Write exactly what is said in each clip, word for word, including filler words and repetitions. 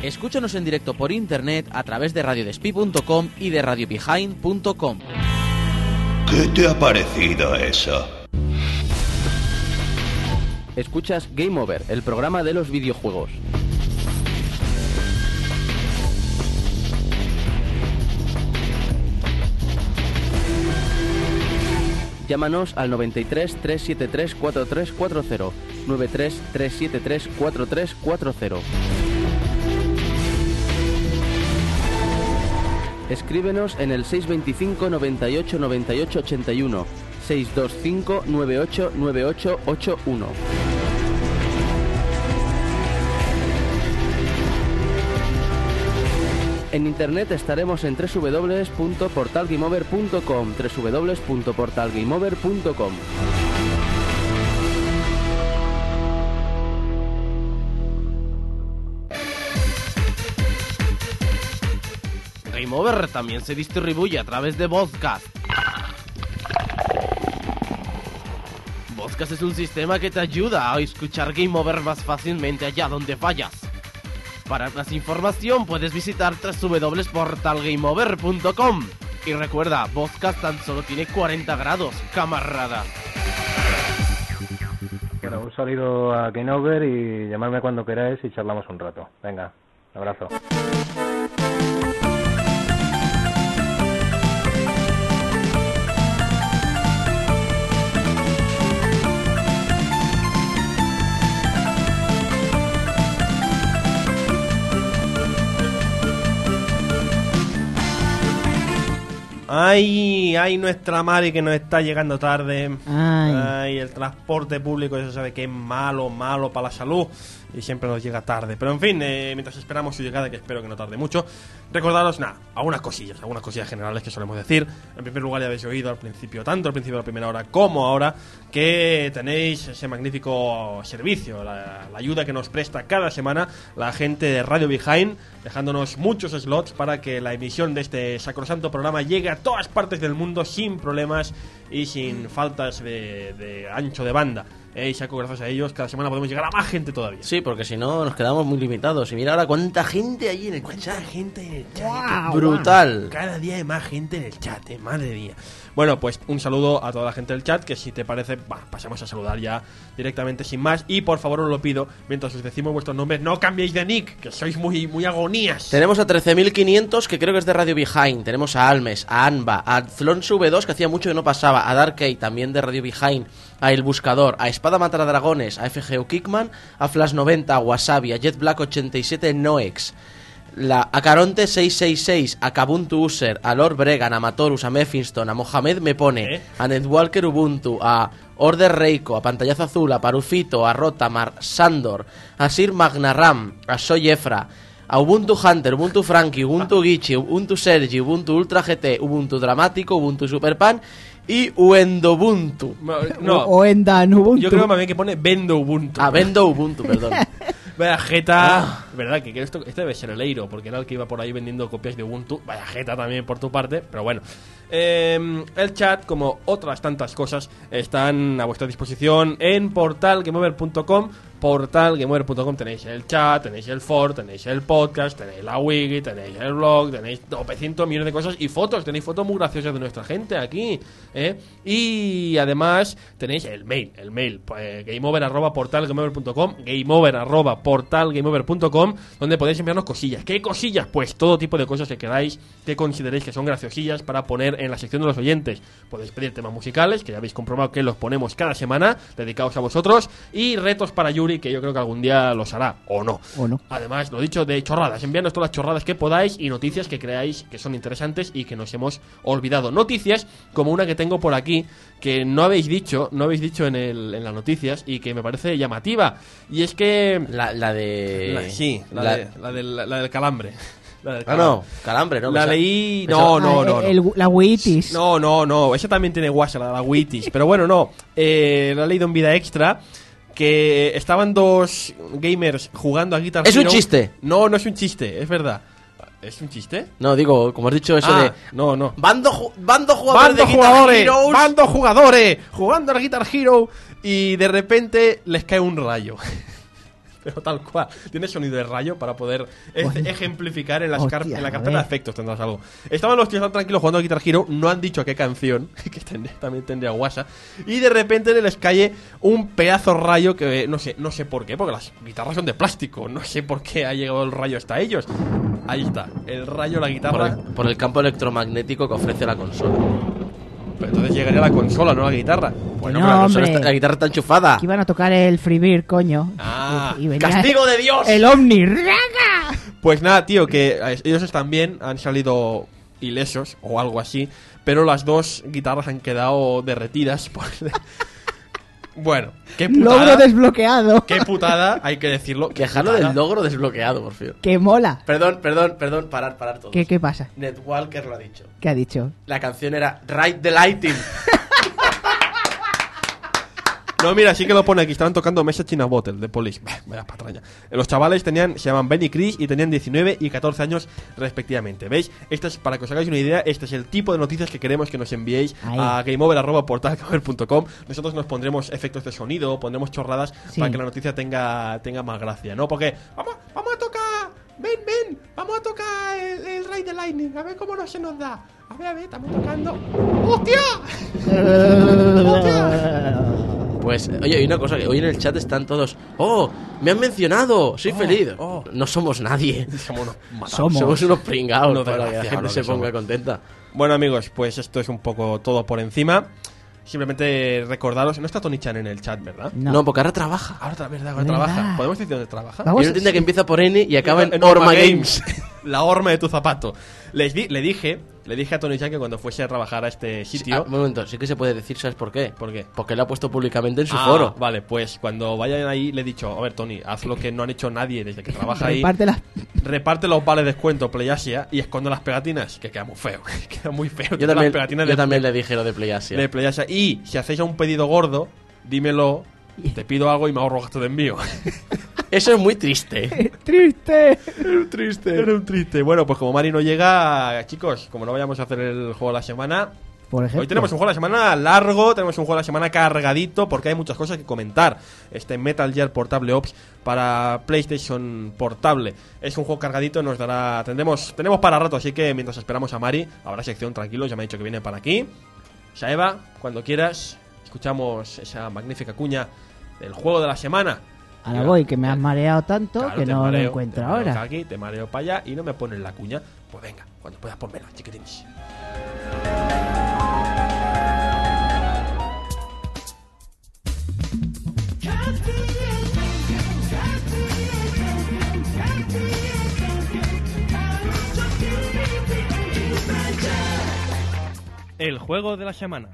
Escúchanos en directo por internet a través de radio despí punto com y de radio behind punto com. ¿Qué te ha parecido eso? Escuchas Game Over, el programa de los videojuegos. Llámanos al noventa y tres, trescientos setenta y tres, cuarenta y tres cuarenta, noventa y tres, trescientos setenta y tres, cuarenta y tres cuarenta. Escríbenos en el seiscientos veinticinco, noventa y ocho, noventa y ocho, ochenta y uno, seiscientos veinticinco, noventa y ocho, noventa y ocho, ochenta y uno. En internet estaremos en doble u doble u doble u punto portal game over punto com, doble u doble u doble u punto portal game over punto com. Game Over también se distribuye a través de Vodcast. Vodcast es un sistema que te ayuda a escuchar Game Over más fácilmente allá donde vayas. Para más información puedes visitar doble u doble u doble u punto portal game over punto com. Y recuerda, Vodcast tan solo tiene cuarenta grados, camarada. Bueno, un saludo a Game Over y llamadme cuando queráis y charlamos un rato. Venga, un abrazo. Ay, ay, nuestra Mari que nos está llegando tarde. Ay. Ay, el transporte público, eso sabe que es malo, malo para la salud y siempre nos llega tarde. Pero en fin, eh, mientras esperamos su llegada, que espero que no tarde mucho, recordaros, nada, algunas cosillas, algunas cosillas generales que solemos decir. En primer lugar, ya habéis oído al principio, tanto al principio de la primera hora como ahora, que tenéis ese magnífico servicio, la, la ayuda que nos presta cada semana la gente de Radio Behind, dejándonos muchos slots para que la emisión de este sacrosanto programa llegue a todas partes del mundo sin problemas y sin faltas de, de ancho de banda. Eh, y saco, gracias a ellos, cada semana podemos llegar a más gente todavía. Sí, porque si no nos quedamos muy limitados. Y mira ahora cuánta gente hay en el ¿Cuánta chat. gente en el chat? Wow, Brutal. Cada día hay más gente en el chat, eh, madre mía. Bueno, pues un saludo a toda la gente del chat, que si te parece, bah, pasemos a saludar ya directamente sin más. Y por favor os lo pido, mientras os decimos vuestros nombres, no cambiéis de nick, que sois muy, muy agonías. Tenemos a trece mil quinientos, que creo que es de Radio Behind. Tenemos a Almes, a Anba, a Zlonsu V dos, que hacía mucho que no pasaba, a Darkey, también de Radio Behind, a El Buscador, a Espada Matar Dragones, a F G O Kickman, a Flash noventa, a Wasabi, a Jet Black ochenta y siete Noex, la, a Caronte seiscientos sesenta y seis, a Kabuntu User, a Lord Bregan, a Matorus, a Mephiston, a Mohamed Me Pone, ¿Eh? a Netwalker Ubuntu, a Order Reiko, a Pantallazo Azul, a Parufito, a Rotamar, Sandor, a Sir Magnaram, a Soy Efra, a Ubuntu Hunter, Ubuntu Frankie, Ubuntu Gichi, Ubuntu Sergi, Ubuntu Ultra G T, Ubuntu Dramático, Ubuntu Superpan y Uendobuntu. No, O, o en Dan Ubuntu. yo creo más bien que pone Vendo Ubuntu. Ah, Vendo Ubuntu, perdón. Vaya jeta. Verdad que, que esto, este debe ser el Eiro, porque era el que iba por ahí vendiendo copias de Ubuntu. Vaya jeta también por tu parte, pero bueno. Eh, el chat, como otras tantas cosas, están a vuestra disposición en portal game over punto com. portal game over punto com tenéis el chat, tenéis el for, tenéis el podcast, tenéis la wiki, tenéis el blog, tenéis tropecientos millones de cosas y fotos, tenéis fotos muy graciosas de nuestra gente aquí, ¿eh? Y además tenéis el mail, el mail, pues, gameover arroba portal game over punto com, gameover arroba portal game over punto com, donde podéis enviarnos cosillas. ¿Qué cosillas? Pues todo tipo de cosas que queráis, que consideréis que son graciosillas para poner en la sección de los oyentes. Podéis pedir temas musicales, que ya habéis comprobado que los ponemos cada semana, dedicados a vosotros, y retos para Yuri, que yo creo que algún día los hará, o no. O no. Además, lo dicho, de chorradas, enviadnos todas las chorradas que podáis y noticias que creáis que son interesantes y que nos hemos olvidado. Noticias como una que tengo por aquí, que no habéis dicho, no habéis dicho en, el, en las noticias y que me parece llamativa. Y es que... La, la de... La- sí, la, la- de- la del, la del calambre. La del Ah, no, calambre, ¿no? La Esa- leí... esa- No, no, Ah, no. el- no. el- la Witis. No, no, no, esa también tiene guasa, la, la Witis. Pero bueno, no, eh, la he leído en Vida Extra, que estaban dos gamers jugando a Guitar Es un Hero. chiste. No, no es un chiste, es verdad. ¿Es un chiste? No, digo, como has dicho eso Ah, de... no, no. Bando, ju- bando jugadores ¡Bando de Guitar jugadores! Heroes. ¡Bando jugadores! Jugando al Guitar Hero y de repente les cae un rayo. pero tal cual. Tiene sonido de rayo para poder e- Hostia. ejemplificar en, las Hostia, car- en la a carpeta de ver. efectos tendrás algo. Estaban los tíos tan tranquilos jugando a Guitar Hero, no han dicho a qué canción, que ten- también tendría guasa, y de repente les cae un pedazo rayo que no sé, no sé por qué, porque las guitarras son de plástico, no sé por qué ha llegado el rayo hasta ellos. Ahí está, el rayo, la Por guitarra. el, por el campo electromagnético que ofrece la consola. Pero entonces llegaría la consola, no la guitarra. Bueno, No, pero la, consola hombre. está- la guitarra está enchufada. Que iban a tocar el Freebird, coño. Ah, Y- y venía ¡Castigo de Dios! El Omni. ¡Raga! Pues nada, tío, que eh, ellos están bien, han salido ilesos o algo así, pero las dos guitarras han quedado derretidas. Por... bueno, qué putada. Logro desbloqueado. Qué putada, hay que decirlo. qué Dejarlo putada. del logro desbloqueado, por fin. Que mola. Perdón, perdón, perdón, parar, parar todo. ¿Qué, ¿Qué pasa? Ned Walker lo ha dicho. ¿Qué ha dicho? La canción era Ride the Lighting. No, mira, sí que lo pone aquí. Estaban tocando Message in a Bottle de Police. Bah, vaya patraña. Los chavales tenían, se llaman Ben y Chris y tenían diecinueve y catorce años respectivamente. ¿Veis? Esto es, para que os hagáis una idea, este es el tipo de noticias que queremos que nos enviéis Ahí. a gameover arroba portal gamer punto com. Nosotros nos pondremos efectos de sonido, pondremos chorradas Sí. para que la noticia tenga, tenga más gracia, ¿no? Porque vamos, vamos a tocar, ven, ven, vamos a tocar el, el Ride the Lightning, a ver cómo no se nos da. A ver, a ver, estamos tocando. ¡Hostia! Pues, oye, hay una cosa, que hoy en el chat están todos. ¡Oh! ¡Me han mencionado! ¡Soy Oh, feliz! oh. No somos nadie. Somos unos matados. Somos. Somos unos pringados Unos para que la desgraciados gente lo se que ponga somos. contenta. Bueno, amigos, pues esto es un poco todo por encima. Simplemente recordaros, no está Tony Chan en el chat, ¿verdad? No. No, porque ahora trabaja. Ahora otra verdad, ahora Es trabaja. verdad. ¿Podemos decir dónde trabaja? Vamos. Y una tienda que empieza por N y acaba en, En Orma Orma Games. La horma de tu zapato. Les di- le dije, le dije a Tony Chan que cuando fuese a trabajar a este sitio. Ah, un momento, sí que se puede decir, ¿sabes por qué? ¿Por qué? Porque lo ha puesto públicamente en su Ah, foro. Vale, pues cuando vayan ahí le he dicho, a ver, Tony, haz lo que no han hecho nadie desde que trabaja ahí. Reparte las- Reparte los vales de descuento PlayAsia y esconde las pegatinas, que queda muy feo. Queda muy feo. Yo Las también, pegatinas yo de- también le dije lo de PlayAsia. de PlayAsia. Y si hacéis un pedido gordo, dímelo, te pido algo y me ahorro gasto de envío. Eso es muy triste. Triste. Era un triste. Era un triste. Bueno, pues como Mari no llega, chicos, como no vayamos a hacer el juego de la semana, Por ejemplo. hoy tenemos un juego de la semana largo, tenemos un juego de la semana cargadito, porque hay muchas cosas que comentar. Este Metal Gear Portable Ops para PlayStation Portable es un juego cargadito, nos dará, tendremos, tenemos para rato, así que mientras esperamos a Mari, habrá sección, tranquilos, ya me ha dicho que viene para aquí. Saeva, cuando quieras, escuchamos esa magnífica cuña del juego de la semana. Ahora voy, que me has mareado tanto Claro, que te no mareo, lo encuentro te mareo ahora. Aquí, te mareo para allá y no me pones la cuña. Pues venga, cuando puedas ponmela, chiquitines. El juego de la semana.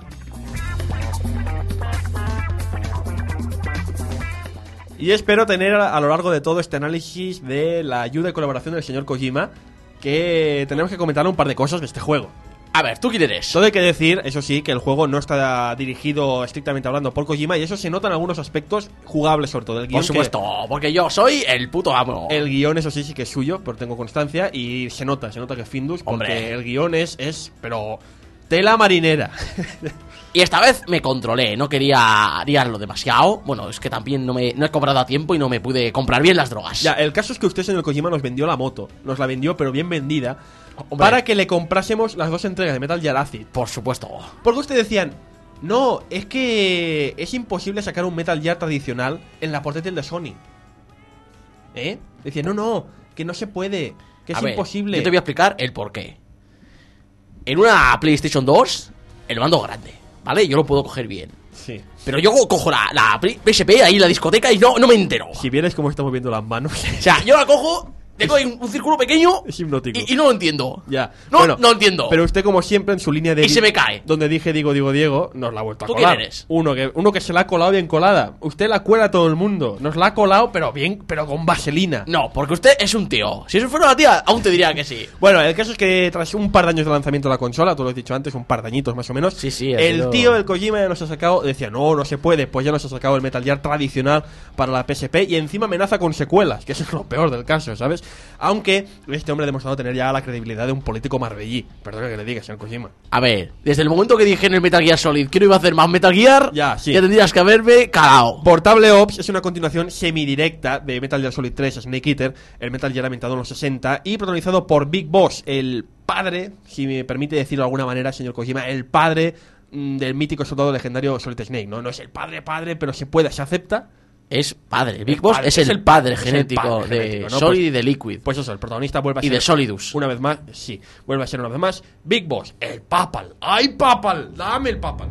Y espero tener a, a lo largo de todo este análisis de la ayuda y colaboración del señor Kojima, que tenemos que comentar un par de cosas de este juego. A ver, ¿tú quién eres? Todo hay que decir, eso sí, que el juego no está dirigido estrictamente hablando por Kojima, y eso se nota en algunos aspectos jugables, sobre todo el guión. Por supuesto, porque yo soy el puto amo. Que, el guión, eso sí, sí que es suyo, pero tengo constancia, y se nota, se nota que es Findus, porque Hombre. el guión es, es, pero tela marinera. Y esta vez me controlé, no quería liarlo demasiado. Bueno, es que también no me no he cobrado a tiempo y no me pude comprar bien las drogas. Ya, el caso es que usted, señor Kojima, nos vendió la moto, nos la vendió, pero bien vendida, Hombre. para que le comprásemos las dos entregas de Metal Gear Acid. Por supuesto. Porque ustedes decían, no, es que es imposible sacar un Metal Gear tradicional en la portátil de Sony. ¿Eh? Decían, no, no, que no se puede, que es A ver, imposible. Yo te voy a explicar el porqué. En una PlayStation dos, el mando grande, ¿vale? Yo lo puedo coger bien. Sí. Pero yo cojo la, la P S P ahí en la discoteca y no, no me entero. Si vierais cómo estamos viendo las manos. O sea, yo la cojo, tengo ahí un, un círculo pequeño Es hipnótico. y, y no lo entiendo. Ya. No, Bueno, no entiendo. Pero usted, como siempre, en su línea de. Y se me cae. Donde dije digo, digo, Diego, nos la ha vuelto a ¿Tú colar. quién eres? Uno que, uno que se la ha colado bien colada. Usted la cuela a todo el mundo. Nos la ha colado, pero bien, pero con vaselina. No, porque usted es un tío. Si eso fuera una tía, aún te diría que sí. Bueno, el caso es que tras un par de años de lanzamiento de la consola, tú lo has dicho antes, un par de añitos más o menos. Sí, sí, ha El sido- tío, el Kojima, ya nos ha sacado, decía, no, no se puede, pues ya nos ha sacado el Metal Gear tradicional para la P S P y encima amenaza con secuelas, que eso es lo peor del caso, ¿sabes? Aunque este hombre ha demostrado tener ya la credibilidad de un político marbellí. Perdona que le diga, señor Kojima. A ver, desde el momento que dije en el Metal Gear Solid que no iba a hacer más Metal Gear, Ya, sí. ya tendrías que haberme calado. Portable Ops es una continuación semidirecta de Metal Gear Solid tres, Snake Eater, el Metal Gear ambientado en los sesenta y protagonizado por Big Boss, el padre, si me permite decirlo de alguna manera, señor Kojima, el padre mm, del mítico soldado legendario Solid Snake, ¿no? No es el padre padre, pero se puede, se acepta. Es padre, Big El Boss padre, es, el padre es el genético padre de genético, ¿no? Solid Pues- y de Liquid. Pues eso, el protagonista vuelve a Y ser de Solidus. una vez más, sí, vuelve a ser una vez más Big Boss, el Papal. ¡Ay, Papal! ¡Dame el Papal!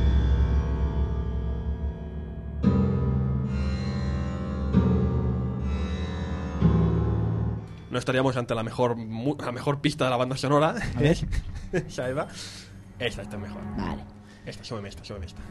No estaríamos ante la mejor mu- la mejor pista de la banda sonora. ¿Ves? Esa Eva. Esta, esta es mejor. Vale. Esta, súbeme esta, súbeme esta.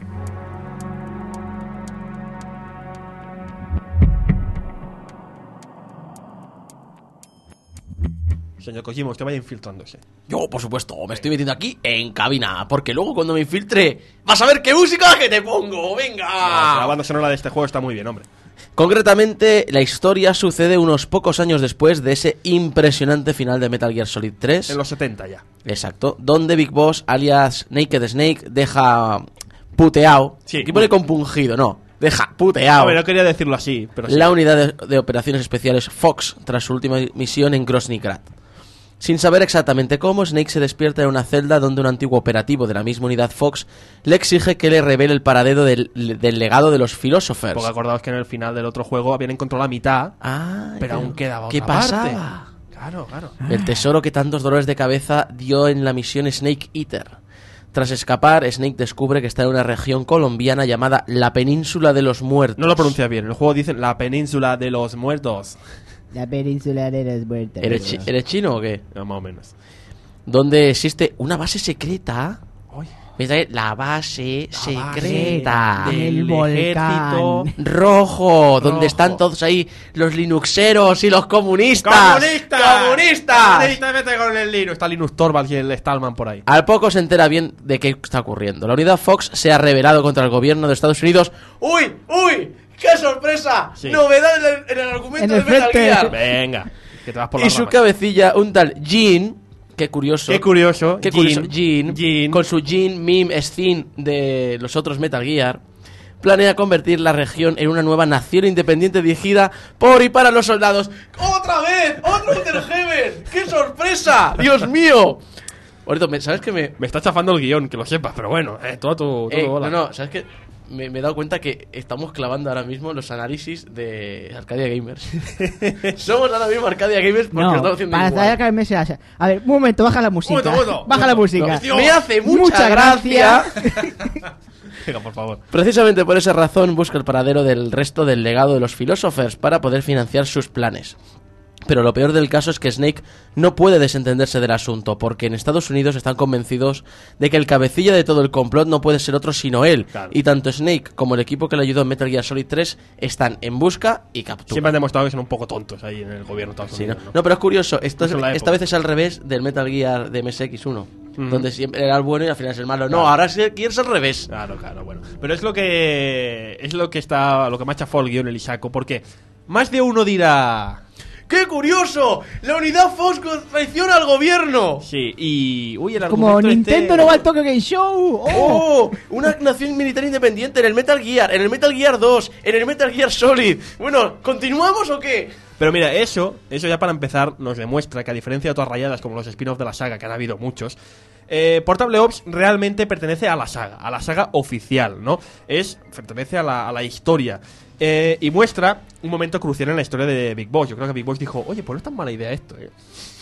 Señor Kojima, usted vaya infiltrándose. Yo, por supuesto, me estoy metiendo aquí en cabina, porque luego cuando me infiltre vas a ver qué música que te pongo. ¡Venga! La banda sonora de este juego está muy bien, hombre. Concretamente, la historia sucede unos pocos años después de ese impresionante final de Metal Gear Solid tres. En los setenta ya. Exacto, donde Big Boss, alias Naked Snake, deja puteado. Sí. Aquí pone compungido, no, deja puteado A ver, no quería decirlo así, pero sí. la unidad de, de operaciones especiales Fox tras su última misión en Grozny Grad. Sin saber exactamente cómo, Snake se despierta en una celda donde un antiguo operativo de la misma unidad Fox le exige que le revele el paradero del, del legado de los Philosophers. Porque acordaos que en el final del otro juego habían encontrado la mitad, Ah, pero aún quedaba ¿qué otra parte. pasaba? Claro, claro. El tesoro que tantos dolores de cabeza dio en la misión Snake Eater. Tras escapar, Snake descubre que está en una región colombiana llamada la Península de los Muertos. No lo pronuncia bien. En el juego dicen la península de los muertos. La península de las muertas. ¿Eres, chi- ¿Eres chino o qué? No, más o menos. Donde existe una base secreta. Uy. ¿Ves ahí? La base La base secreta. del del volcán. ejército. Rojo, donde Rojo. están todos ahí los linuxeros y los comunistas. ¡Comunista! ¡Comunistas! ¡Comunista! Vete con el Linux. Está Linus Torvalds y el Stallman por ahí. Al poco se entera bien de qué está ocurriendo. La unidad Fox se ha rebelado contra el gobierno de Estados Unidos. ¡Uy! ¡Uy! ¡Qué sorpresa! Sí. Novedad en el, en el argumento En de el Metal frente. Gear. Venga, que te vas por Y la su rama. cabecilla, un tal Jean. Qué curioso. Qué curioso. Qué curioso. Jean. Jean, Jean. con su Jean Meme Scene de los otros Metal Gear, planea convertir la región en una nueva nación independiente dirigida por y para los soldados. ¡Otra vez! ¡Otro Outer Heaven! ¡Qué sorpresa! ¡Dios mío! Ahorita, me- ¿sabes qué me...? Me está chafando el guión, que lo sepas, pero bueno, eh, todo tu... todo Eh, bola. no, no, ¿sabes qué? Me, me he dado cuenta que estamos clavando ahora mismo los análisis de Arcadia Gamers. Somos ahora mismo Arcadia Gamers porque lo No, estamos haciendo para igual. saber que me se hace. A ver, un momento, baja la música. momento, un momento, baja un la momento. música. No, Me hace mucha, Mucha gracia. gracia. Venga, por favor. Precisamente por esa razón busca el paradero del resto del legado de los Philosophers para poder financiar sus planes. Pero lo peor del caso es que Snake no puede desentenderse del asunto, porque en Estados Unidos están convencidos de que el cabecilla de todo el complot no puede ser otro sino él. Claro. Y tanto Snake como el equipo que le ayudó en Metal Gear Solid tres están en busca y captura. Siempre han demostrado que son un poco tontos ahí en el gobierno de Estados Sí, ¿no? Unidos, ¿no? No, pero es curioso, esto es- Eso en la esta época. vez es al revés del Metal Gear de M S X uno, Ujú. donde siempre era el bueno y al final es el malo. No, Claro. ahora sí quieres al revés. Claro, claro, bueno. Pero es lo que es lo que está lo que me ha chafado el guión el Isaco, porque más de uno dirá, ¡Qué curioso! ¡La unidad Fox traiciona al gobierno! sí, y uy, el Como argumento Nintendo este- no va al Tokyo Game Show. ¡Oh! ¡Oh! Una nación militar independiente en el Metal Gear, en el Metal Gear dos, en el Metal Gear Solid. Bueno, ¿continuamos o qué? Pero mira, eso, eso ya para empezar nos demuestra que a diferencia de otras rayadas como los spin-off de la saga, que han habido muchos, eh, Portable Ops realmente pertenece a la saga, a la saga oficial, ¿no? Es, pertenece a la, a la historia. Eh, y muestra un momento crucial en la historia de Big Boss. Yo creo que Big Boss dijo, oye, pues no es tan mala idea esto, eh.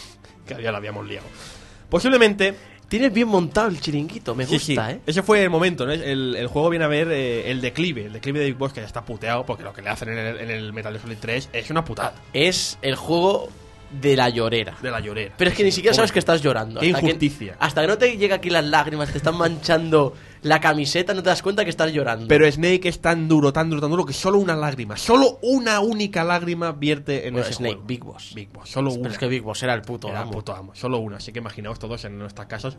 Que ya la habíamos liado. Posiblemente... Tienes bien montado el chiringuito, me Sí, gusta, sí. ¿eh? Ese fue el momento, ¿no? El, el juego viene a ver eh, el declive, el declive de Big Boss, que ya está puteado, porque lo que le hacen en el, en el Metal Gear Solid tres es una putada Es el juego de la llorera. de la llorera. Pero es que ni siquiera sabes Pobre. que estás llorando. Qué Hasta que- injusticia. hasta que no te llega aquí las lágrimas, te están manchando la camiseta, no te das cuenta que estás llorando. Pero Snake es tan duro, tan duro, tan duro que solo una lágrima, solo una única lágrima vierte en Bueno, ese Snake, juego. Big Boss. Big Boss, solo Pero una. es que Big Boss era el puto Era amo. puto amo, solo una. Así que imaginaos todos en nuestras casas.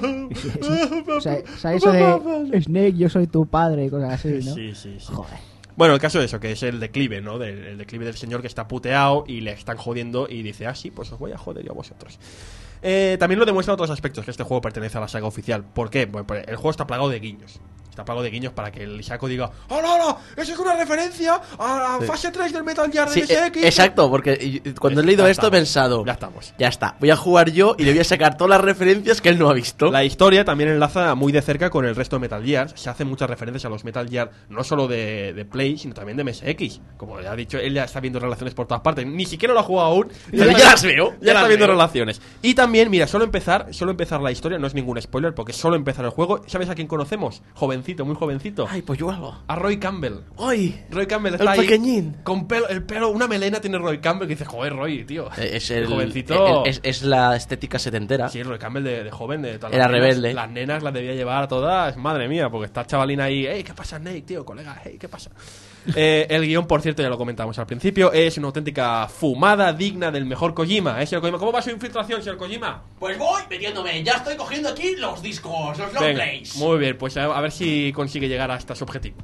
O sea, o sea, eso de Snake, yo soy tu padre y cosas así, ¿no? Sí, sí, sí. Joder. Bueno, el caso es eso, que es el declive, ¿no? Del, el declive del señor que está puteado y le están jodiendo y dice, ah, sí, pues os voy a joder yo a vosotros. Eh, también lo demuestra otros aspectos, que este juego pertenece a la saga oficial. ¿Por qué? Pues, pues el juego está plagado de guiños. Está plagado de guiños para que el Isako diga, ¡hola, hola! ¡Eso es una referencia a la Sí. fase tres del Metal Gear de Sí, M S X! eh, exacto, porque y- cuando he Es- leído ya esto he estamos, pensado, ya estamos. ya está, voy a jugar yo y le voy a sacar todas las referencias que él no ha visto. La historia también enlaza muy de cerca con el resto de Metal Gear. Se hacen muchas referencias a los Metal Gear, no solo de, de Play, sino también de M S X. Como ya ha dicho, él ya está viendo relaciones por todas partes. Ni siquiera lo ha jugado aún. Pero ya las veo, Ya, ya está las viendo veo. relaciones. Y también, mira, solo empezar, solo empezar la historia, no es ningún spoiler, porque solo empezar el juego. ¿Sabes a quién conocemos? Jovencito, muy jovencito. Ay, pues yo algo. A Roy Campbell. ¡Ay! Roy Campbell El está ahí. pequeñín. Con pelo, el pelo, una melena tiene Roy Campbell que dice, joder, Roy, tío. Eh, Es el, jovencito. el- es, es la estética setentera. Sí, Roy Campbell de, de joven, de todas Era las nenas. rebelde. Las nenas las debía llevar todas, madre mía, porque está chavalina ahí, hey, ¿qué pasa, Snake, tío, colega? Hey, ¿qué pasa? eh, el guión, por cierto, ya lo comentamos al principio, es una auténtica fumada digna del mejor Kojima, ¿eh, señor Kojima? ¿Cómo va su infiltración, señor Kojima? Pues voy metiéndome, ya estoy cogiendo aquí los discos, los long Venga, plays. muy bien, pues a, a ver si consigue llegar hasta su objetivo.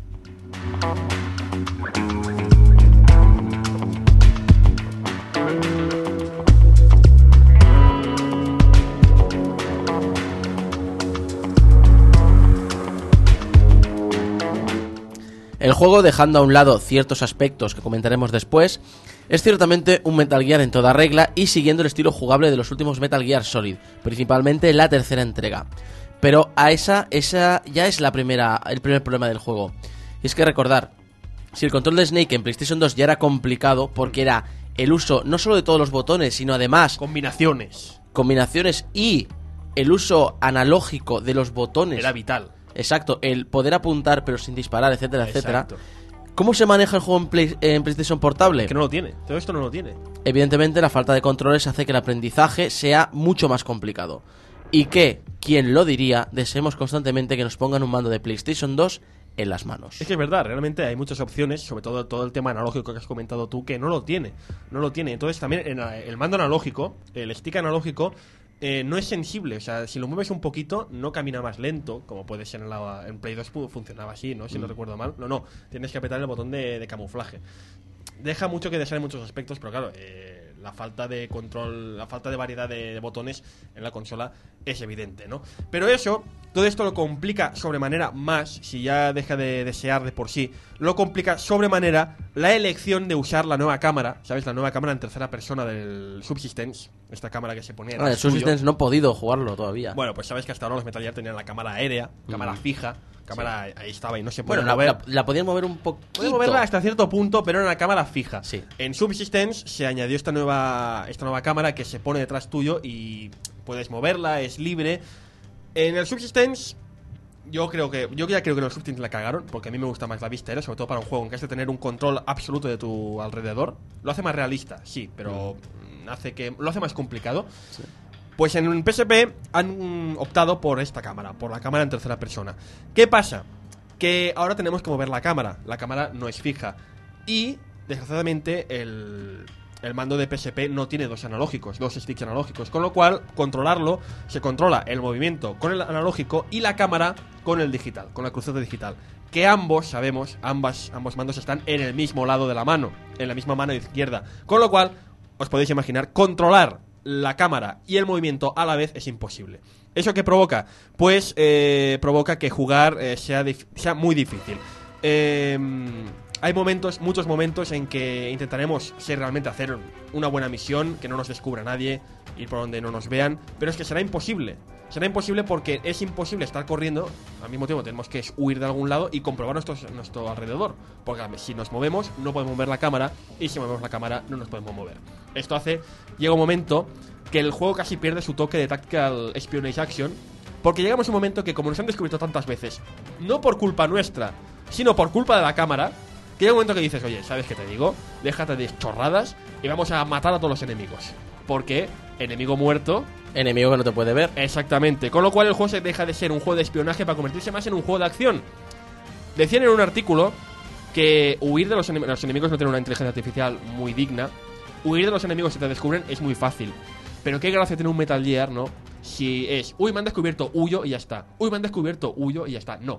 El juego, dejando a un lado ciertos aspectos que comentaremos después, es ciertamente un Metal Gear en toda regla y siguiendo el estilo jugable de los últimos Metal Gear Solid, principalmente la tercera entrega. Pero a esa, esa ya es la primera, el primer problema del juego. Y es que recordar, si el control de Snake en PlayStation dos ya era complicado porque era el uso no solo de todos los botones, sino además Combinaciones. combinaciones y el uso analógico de los botones. Era vital. Exacto, el poder apuntar pero sin disparar, etcétera, etcétera. Exacto. ¿Cómo se maneja el juego en, Play- en PlayStation Portable? Que no lo tiene, todo esto no lo tiene. Evidentemente la falta de controles hace que el aprendizaje sea mucho más complicado. Y que, quien lo diría, deseemos constantemente que nos pongan un mando de PlayStation dos en las manos. Es que es verdad, realmente hay muchas opciones, sobre todo todo el tema analógico que has comentado tú, que no lo tiene. No lo tiene. Entonces también en la- el mando analógico, el stick analógico, eh, no es sensible. O sea, si lo mueves un poquito, no camina más lento, como puede ser en, la, en Play dos fu- funcionaba así, ¿no? Si no recuerdo mal. No, no, tienes que apretar el botón de, de camuflaje. Deja mucho que desear en muchos aspectos, pero claro, eh, la falta de control, la falta de variedad de, de botones en la consola es evidente, ¿no? Pero eso, todo esto lo complica sobremanera más, si ya deja de desear de por sí, lo complica sobremanera la elección de usar la nueva cámara, ¿sabes? La nueva cámara en tercera persona del Subsistence, esta cámara que se pone en Ah, el Subsistence no he podido jugarlo todavía. Bueno, pues sabes que hasta ahora los Metal Gear tenían la cámara aérea, cámara fija, cámara ahí estaba y no se puede bueno, la, mover. la, la podían mover un poco. Puede moverla hasta cierto punto, pero en la cámara fija. Sí. En Subsistence se añadió esta nueva, esta nueva cámara que se pone detrás tuyo y puedes moverla, es libre. En el Subsistence, yo creo que yo ya creo que en el Subsistence la cagaron, porque a mí me gusta más la vista aérea, sobre todo para un juego en que has de tener un control absoluto de tu alrededor. Lo hace más realista, sí, pero mm, hace que lo hace más complicado. Pues en P S P han mm, optado por esta cámara, por la cámara en tercera persona. ¿Qué pasa? Que ahora tenemos que mover la cámara. La cámara no es fija. Y, desgraciadamente, el, el mando de P S P no tiene dos analógicos, dos sticks analógicos. Con lo cual, controlarlo, se controla el movimiento con el analógico y la cámara con el digital, con la cruceta digital. Que ambos, sabemos, ambas, ambos mandos están en el mismo lado de la mano, en la misma mano izquierda. Con lo cual, os podéis imaginar, controlar la cámara y el movimiento a la vez es imposible. ¿Eso qué provoca? Pues eh, provoca que jugar eh, sea, sea muy difícil. Eh, hay momentos, muchos momentos en que intentaremos ser realmente hacer una buena misión, que no nos descubra nadie, ir por donde no nos vean, pero es que será imposible. Será imposible porque es imposible estar corriendo, al mismo tiempo tenemos que huir de algún lado y comprobar nuestro, nuestro alrededor. Porque si nos movemos, no podemos mover la cámara, y si movemos la cámara, no nos podemos mover. Esto hace, llega un momento que el juego casi pierde su toque de Tactical Espionage Action, porque llegamos a un momento que, como nos han descubierto tantas veces, no por culpa nuestra, sino por culpa de la cámara, que llega un momento que dices, oye, ¿sabes qué te digo? Déjate de chorradas y vamos a matar a todos los enemigos. Porque enemigo muerto... Enemigo que no te puede ver. Exactamente. Con lo cual el juego se deja de ser un juego de espionaje para convertirse más en un juego de acción. Decían en un artículo que huir de los, enem los enemigos no tiene una inteligencia artificial muy digna. Huir de los enemigos si te descubren es muy fácil. Pero qué gracia tiene un Metal Gear, ¿no? Si es, uy, me han descubierto, huyo y ya está. Uy, me han descubierto, huyo y ya está. No.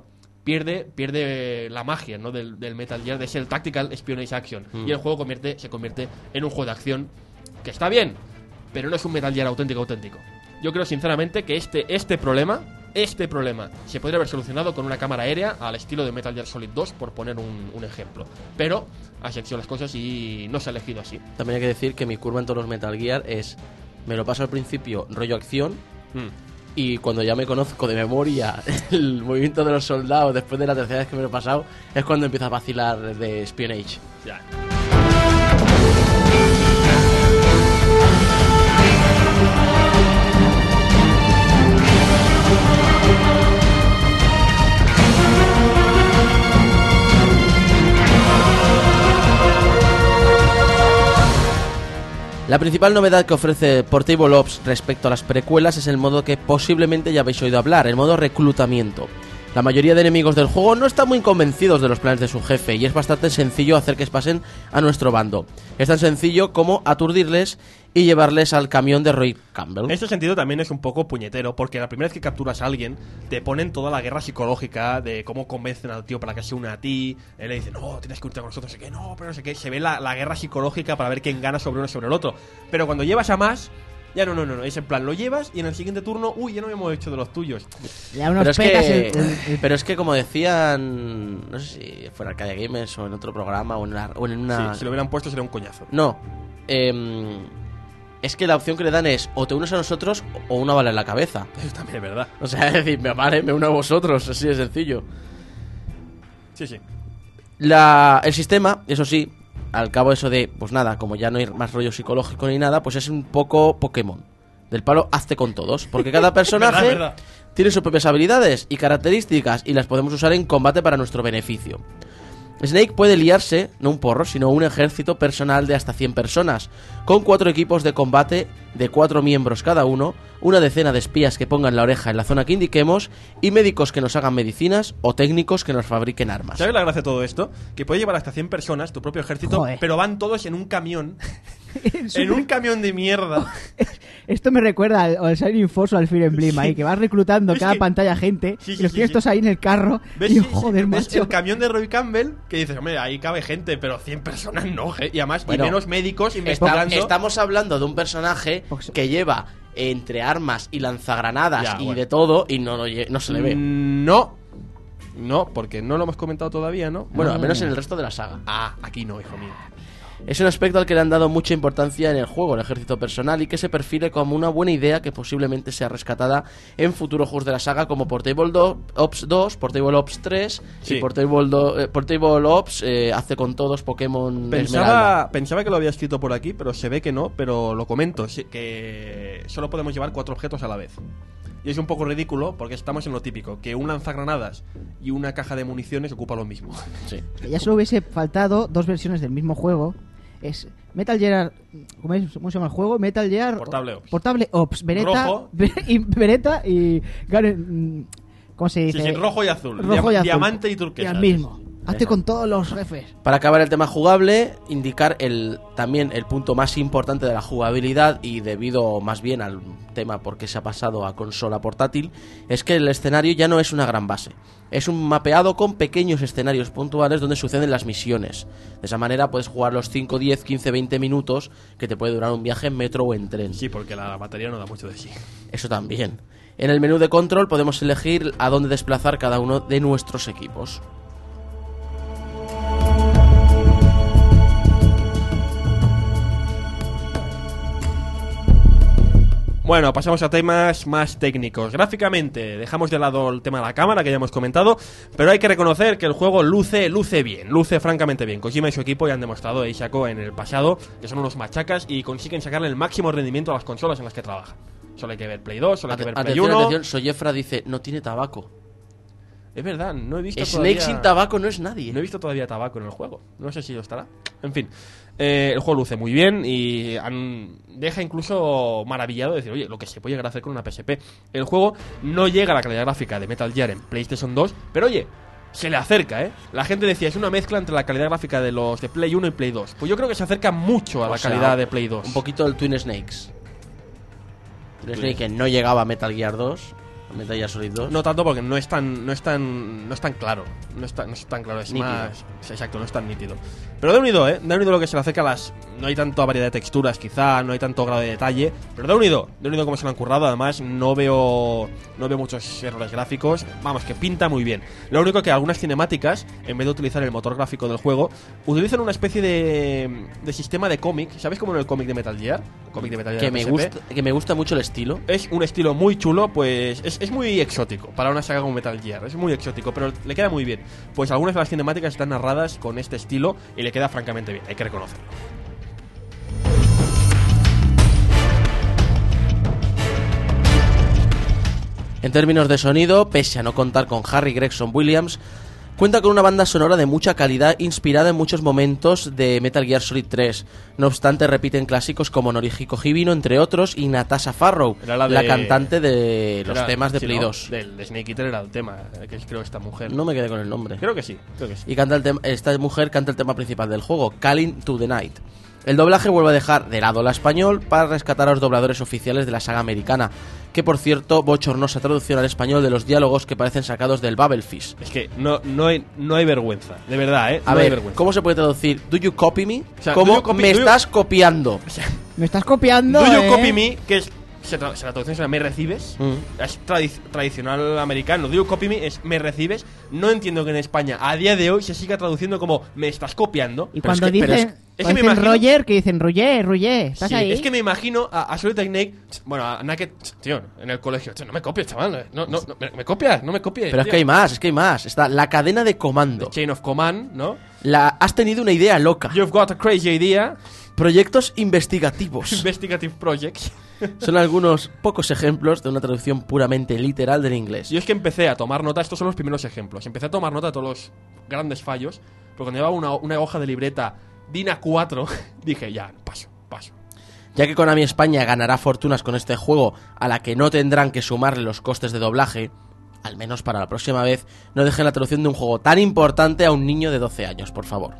pierde pierde la magia, ¿no? del, del Metal Gear, de ser el Tactical Espionage Action. Mm. Y el juego convierte, se convierte en un juego de acción que está bien, pero no es un Metal Gear auténtico, auténtico. Yo creo sinceramente que este, este problema, este problema, se podría haber solucionado con una cámara aérea al estilo de Metal Gear Solid dos, por poner un, un ejemplo. Pero así han sido las cosas y no se ha elegido así. También hay que decir que mi curva en todos los Metal Gear es, me lo paso al principio rollo acción, Mm. y cuando ya me conozco de memoria el movimiento de los soldados después de la tercera vez que me lo he pasado, es cuando empiezo a vacilar de espionage. Ya. La principal novedad que ofrece Portable Ops respecto a las precuelas es el modo que posiblemente ya habéis oído hablar, el modo reclutamiento. La mayoría de enemigos del juego no están muy convencidos de los planes de su jefe y es bastante sencillo hacer que pasen a nuestro bando. Es tan sencillo como aturdirles y llevarles al camión de Roy Campbell. En este sentido también es un poco puñetero, porque la primera vez que capturas a alguien te ponen toda la guerra psicológica de cómo convencen al tío para que se una a ti. Él le dice, no, tienes que unirte con nosotros, sé que no, pero no sé qué. Se ve la, la guerra psicológica para ver quién gana sobre uno sobre el otro. Pero cuando llevas a más, ya no, no, no, no. Es en plan, lo llevas y en el siguiente turno, uy, ya no hemos hecho de los tuyos. Le da unos Pero es, petas que, el- el- el- pero es que como decían, no sé si fuera Arcadia Gamers o en otro programa o en, la- o en una... Sí, si lo hubieran puesto sería un coñazo. No, eh, es que la opción que le dan es o te unes a nosotros o una bala en la cabeza. Eso también es verdad. O sea, es decir, me vale, me uno a vosotros, así de sencillo. Sí, sí. La, el sistema, eso sí, al cabo eso de, pues nada, como ya no hay más rollo psicológico ni nada, pues es un poco Pokémon. Del palo, hazte con todos. Porque cada personaje Verdad, verdad. tiene sus propias habilidades y características y las podemos usar en combate para nuestro beneficio. Snake puede liarse, no un porro, sino un ejército personal de hasta cien personas, con cuatro equipos de combate de cuatro miembros cada uno, una decena de espías que pongan la oreja en la zona que indiquemos y médicos que nos hagan medicinas o técnicos que nos fabriquen armas. ¿Sabes la gracia de todo esto? Que puedes llevar hasta cien personas, tu propio ejército, Joder. pero van todos en un camión. Es En un- un camión de mierda. Esto me recuerda al, al Shining Force o al Fire Emblem ahí, que vas reclutando Es cada que- pantalla gente Sí, y sí, los sí, tienes sí. todos ahí en el carro ¿Ves? y Sí, joder, ¿ves macho. el camión de Roy Campbell? Que dices, hombre, ahí cabe gente, pero cien personas no. je- Y además, Bueno, y menos médicos Está- investigando. estamos hablando de un personaje Porque- que lleva entre armas y lanzagranadas Ya, y bueno. de todo y no, lo lle- no se le ve. Mm, No. No, porque no lo hemos comentado todavía, ¿no? Bueno, al menos en el resto de la saga. Ah, aquí no, hijo mío. Es un aspecto al que le han dado mucha importancia en el juego, el ejército personal, y que se perfile como una buena idea que posiblemente sea rescatada en futuros juegos de la saga como Portable Do- Ops dos, Portable Ops tres Sí. y Portable, Do- eh, Portable Ops eh, hace con todos Pokémon Esmeralda. Pensaba, pensaba que lo había escrito por aquí, pero se ve que no, pero lo comento, sí, que solo podemos llevar cuatro objetos a la vez. Y es un poco ridículo porque estamos en lo típico, que un lanzagranadas y una caja de municiones ocupa lo mismo. Sí. Ya solo hubiese faltado dos versiones del mismo juego. Es Metal Gear. ¿Cómo, es? ¿Cómo se llama el juego? Metal Gear. Portable Ops. Portable Ops. Beretta. Rojo. y Beretta y. Garen- ¿Cómo se Sí, dice? sí, rojo y azul. Rojo Diam- y azul. Diamante y turquesa. Y al mismo. Hazte Eso. con todos los jefes. Para acabar el tema jugable, indicar el también el punto más importante de la jugabilidad y debido más bien al tema porque se ha pasado a consola portátil, es que el escenario ya no es una gran base. Es un mapeado con pequeños escenarios puntuales donde suceden las misiones. De esa manera puedes jugar los cinco, diez, quince, veinte minutos que te puede durar un viaje en metro o en tren. Sí, porque la batería no da mucho de sí. Eso también. En el menú de control podemos elegir a dónde desplazar cada uno de nuestros equipos. Bueno, pasamos a temas más técnicos. Gráficamente, dejamos de lado el tema de la cámara que ya hemos comentado, pero hay que reconocer que el juego luce, luce bien, luce francamente bien. Kojima y su equipo ya han demostrado, y Shaco en el pasado, que son unos machacas y consiguen sacarle el máximo rendimiento a las consolas en las que trabajan. Solo hay que ver Play dos, solo hay que ver Play Atención, uno. atención, Soyefra dice, no tiene tabaco. Es verdad, no he visto Snake todavía... sin tabaco no es nadie. No he visto todavía tabaco en el juego. No sé si lo estará. En fin, eh, el juego luce muy bien y han- deja incluso maravillado de decir, oye, lo que se puede llegar a hacer con una P S P. El juego no llega a la calidad gráfica de Metal Gear en PlayStation dos, pero oye, se le acerca, ¿eh? La gente decía, es una mezcla entre la calidad gráfica de los de Play uno y Play dos. Pues yo creo que se acerca mucho a la O sea, calidad de Play dos. Un poquito el Twin Snakes. Twin Twin Snake que no llegaba a Metal Gear dos. Metal Gear Solid dos. No tanto porque no es tan, no es tan, no es tan claro. No es tan, no es tan claro, es Nítido. más. Exacto, no es tan nítido. Pero de unido, eh. De unido lo que se le acerca a las. No hay tanta variedad de texturas, quizá, no hay tanto grado de detalle. Pero de unido, de unido como se lo han currado. Además, no veo. No veo muchos errores gráficos. Vamos, que pinta muy bien. Lo único que algunas cinemáticas, en vez de utilizar el motor gráfico del juego, utilizan una especie de. de sistema de cómic. ¿Sabes cómo en el cómic de Metal Gear? El cómic de Metal Gear Que de me, P S P. gusta, que me gusta mucho el estilo. Es un estilo muy chulo, pues es, es muy exótico para una saga como Metal Gear. Es muy exótico, pero le queda muy bien. Pues algunas de las cinemáticas están narradas con este estilo y le queda francamente bien, hay que reconocerlo. En términos de sonido, pese a no contar con Harry Gregson Williams, cuenta con una banda sonora de mucha calidad inspirada en muchos momentos de Metal Gear Solid tres. No obstante, repiten clásicos como Norihiko Hibino, entre otros, y Natasha Farrow, Era la la, de- cantante de los Era- temas de sí, Play ¿no? dos. Del de Snake Eater era el tema, eh, que es creo esta mujer. No me quedé con el nombre. Creo que sí, creo que sí. Y canta el tema, esta mujer canta el tema principal del juego, Calling to the Night. El doblaje vuelve a dejar de lado la español para rescatar a los dobladores oficiales de la saga americana, que por cierto, bochornosa traducción al español de los diálogos que parecen sacados del Babelfish. Es que no, no, hay, no hay vergüenza, de verdad, ¿eh? A no hay ver, vergüenza. ¿cómo se puede traducir? ¿Do you copy me? O sea, ¿Cómo do you copy- me do you- estás copiando? Me estás copiando. Do you eh. copy me, que es. Se tra- se la traducción se llama ¿me recibes? Mm. Es tradi- tradicional americano. Do you copy me es ¿me recibes? No entiendo que en España a día de hoy se siga traduciendo como ¿me estás copiando? Y Pero es cuando que- pero dicen, es- es que cuando me dicen imagino- Roger, que dicen Roger, Roger, ¿estás Sí, ahí? es que me imagino a, a Solid Snake, bueno, a Naked, tío, en el colegio. Tío, no me copies, chaval. No, no, no, me, me copias, no me copies. Pero es tío. que hay más, es que hay más. Está la cadena de comando. Chain of Command, ¿no? La, has tenido una idea loca. You've got a crazy idea. Proyectos investigativos. Investigative Projects. Son algunos pocos ejemplos de una traducción puramente literal del inglés. Yo es que empecé a tomar nota, estos son los primeros ejemplos. Empecé a tomar nota de todos los grandes fallos, pero cuando llevaba una, una hoja de libreta DIN A cuatro, dije, ya, paso, paso. Ya que Konami España ganará fortunas con este juego, a la que no tendrán que sumarle los costes de doblaje, al menos para la próxima vez, no dejen la traducción de un juego tan importante a un niño de doce años, por favor.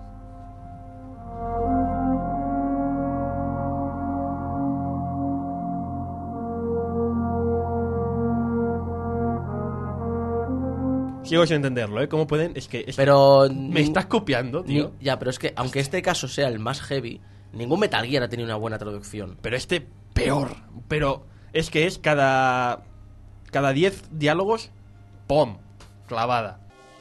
Sigo sin entenderlo, ¿eh? ¿Cómo pueden? Es que... es- Pero... me estás copiando, ni- tío. Ya, pero es que, aunque este caso sea el más heavy, ningún Metal Gear ha tenido una buena traducción. Pero este, peor. Pero es que es cada... Cada diez diálogos, ¡pum! Clavada.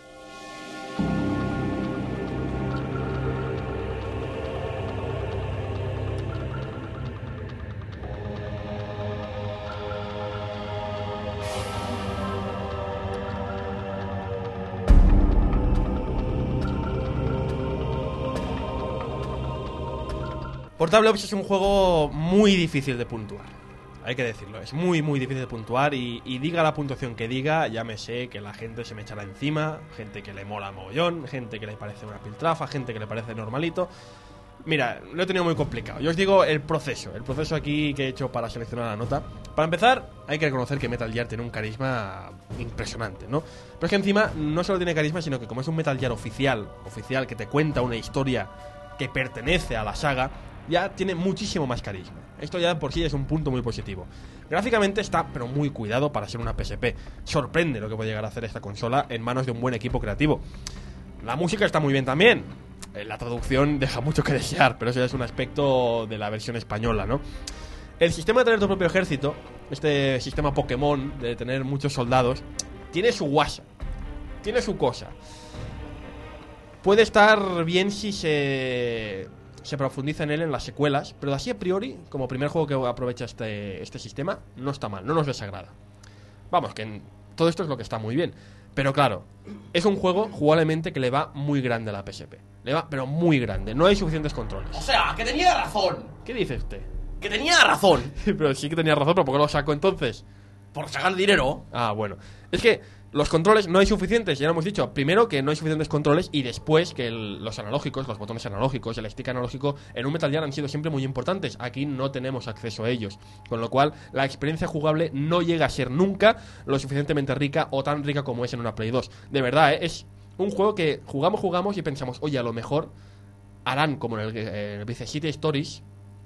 Portable Ops es un juego muy difícil de puntuar. Hay que decirlo, es muy muy difícil de puntuar y, y diga la puntuación que diga, ya me sé que la gente se me echará encima, gente que le mola mogollón, gente que le parece una piltrafa, gente que le parece normalito. Mira, lo he tenido muy complicado. Yo os digo el proceso, el proceso aquí que he hecho para seleccionar la nota. Para empezar, hay que reconocer que Metal Gear tiene un carisma impresionante, ¿no? Pero es que encima no solo tiene carisma, sino que como es un Metal Gear oficial, oficial que te cuenta una historia que pertenece a la saga, ya tiene muchísimo más carisma. Esto ya por sí es un punto muy positivo. Gráficamente está, pero muy cuidado para ser una P S P. Sorprende lo que puede llegar a hacer esta consola en manos de un buen equipo creativo. La música está muy bien también. Eh, La traducción deja mucho que desear, pero eso ya es un aspecto de la versión española, ¿no? El sistema de tener tu propio ejército, este sistema Pokémon de tener muchos soldados, tiene su guasa, tiene su cosa. Puede estar bien si se, se profundiza en él en las secuelas, pero así a priori, como primer juego que aprovecha este, este sistema, no está mal, no nos desagrada. Vamos, que en- todo esto es lo que está muy bien. Pero claro, es un juego jugablemente que le va muy grande a la P S P. Le va, pero muy grande. No hay suficientes controles. O sea, que tenía razón. ¿Qué dice usted? Que tenía razón. Pero sí que tenía razón, pero ¿por qué lo saco entonces? Por sacar dinero. Ah, bueno. Es que los controles no hay suficientes, ya lo hemos dicho. Primero que no hay suficientes controles y después que el- los analógicos, los botones analógicos, el stick analógico en un Metal Gear han sido siempre muy importantes. Aquí no tenemos acceso a ellos. Con lo cual la experiencia jugable no llega a ser nunca lo suficientemente rica o tan rica como es en una Play dos. De verdad, ¿eh? Es un juego que jugamos, jugamos y pensamos, oye, a lo mejor harán como en el, eh, el Vice City Stories,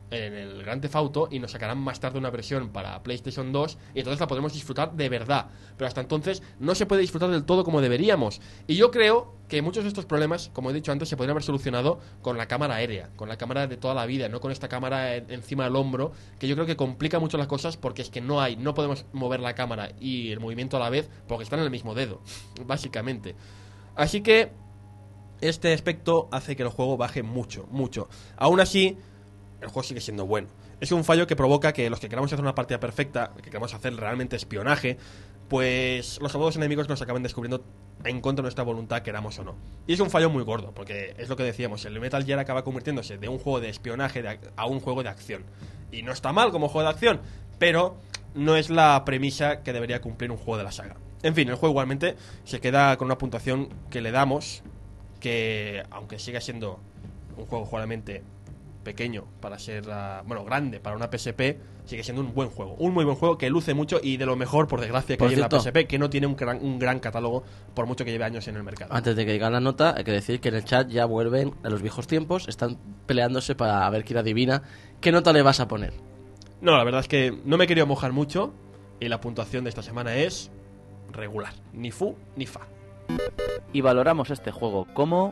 en el Grand Theft Auto y nos sacarán más tarde una versión para PlayStation dos y entonces la podremos disfrutar de verdad. Pero hasta entonces no se puede disfrutar del todo como deberíamos. Y yo creo que muchos de estos problemas, como he dicho antes, se podrían haber solucionado con la cámara aérea, con la cámara de toda la vida, no con esta cámara en- encima del hombro, que yo creo que complica mucho las cosas porque es que no hay, no podemos mover la cámara y el movimiento a la vez porque están en el mismo dedo, básicamente. Así que este aspecto hace que el juego baje mucho, mucho. Aún así, el juego sigue siendo bueno. Es un fallo que provoca que los que queramos hacer una partida perfecta, que queramos hacer realmente espionaje, pues los soldados enemigos nos acaban descubriendo en contra de nuestra voluntad, queramos o no. Y es un fallo muy gordo, porque es lo que decíamos, el Metal Gear acaba convirtiéndose de un juego de espionaje de ac- a un juego de acción. Y no está mal como juego de acción, pero no es la premisa que debería cumplir un juego de la saga. En fin, el juego igualmente se queda con una puntuación que le damos, que aunque siga siendo un juego probablemente pequeño para ser, uh, bueno, grande para una P S P, sigue siendo un buen juego, un muy buen juego que luce mucho y de lo mejor, por desgracia, que Por hay en la cierto, P S P, que no tiene un gran, un gran catálogo por mucho que lleve años en el mercado. Antes de que digan la nota, hay que decir que en el chat ya vuelven a los viejos tiempos, están peleándose para ver quién adivina qué nota le vas a poner. No, la verdad es que no me he querido mojar mucho y la puntuación de esta semana es regular, ni fu ni fa. Y valoramos este juego como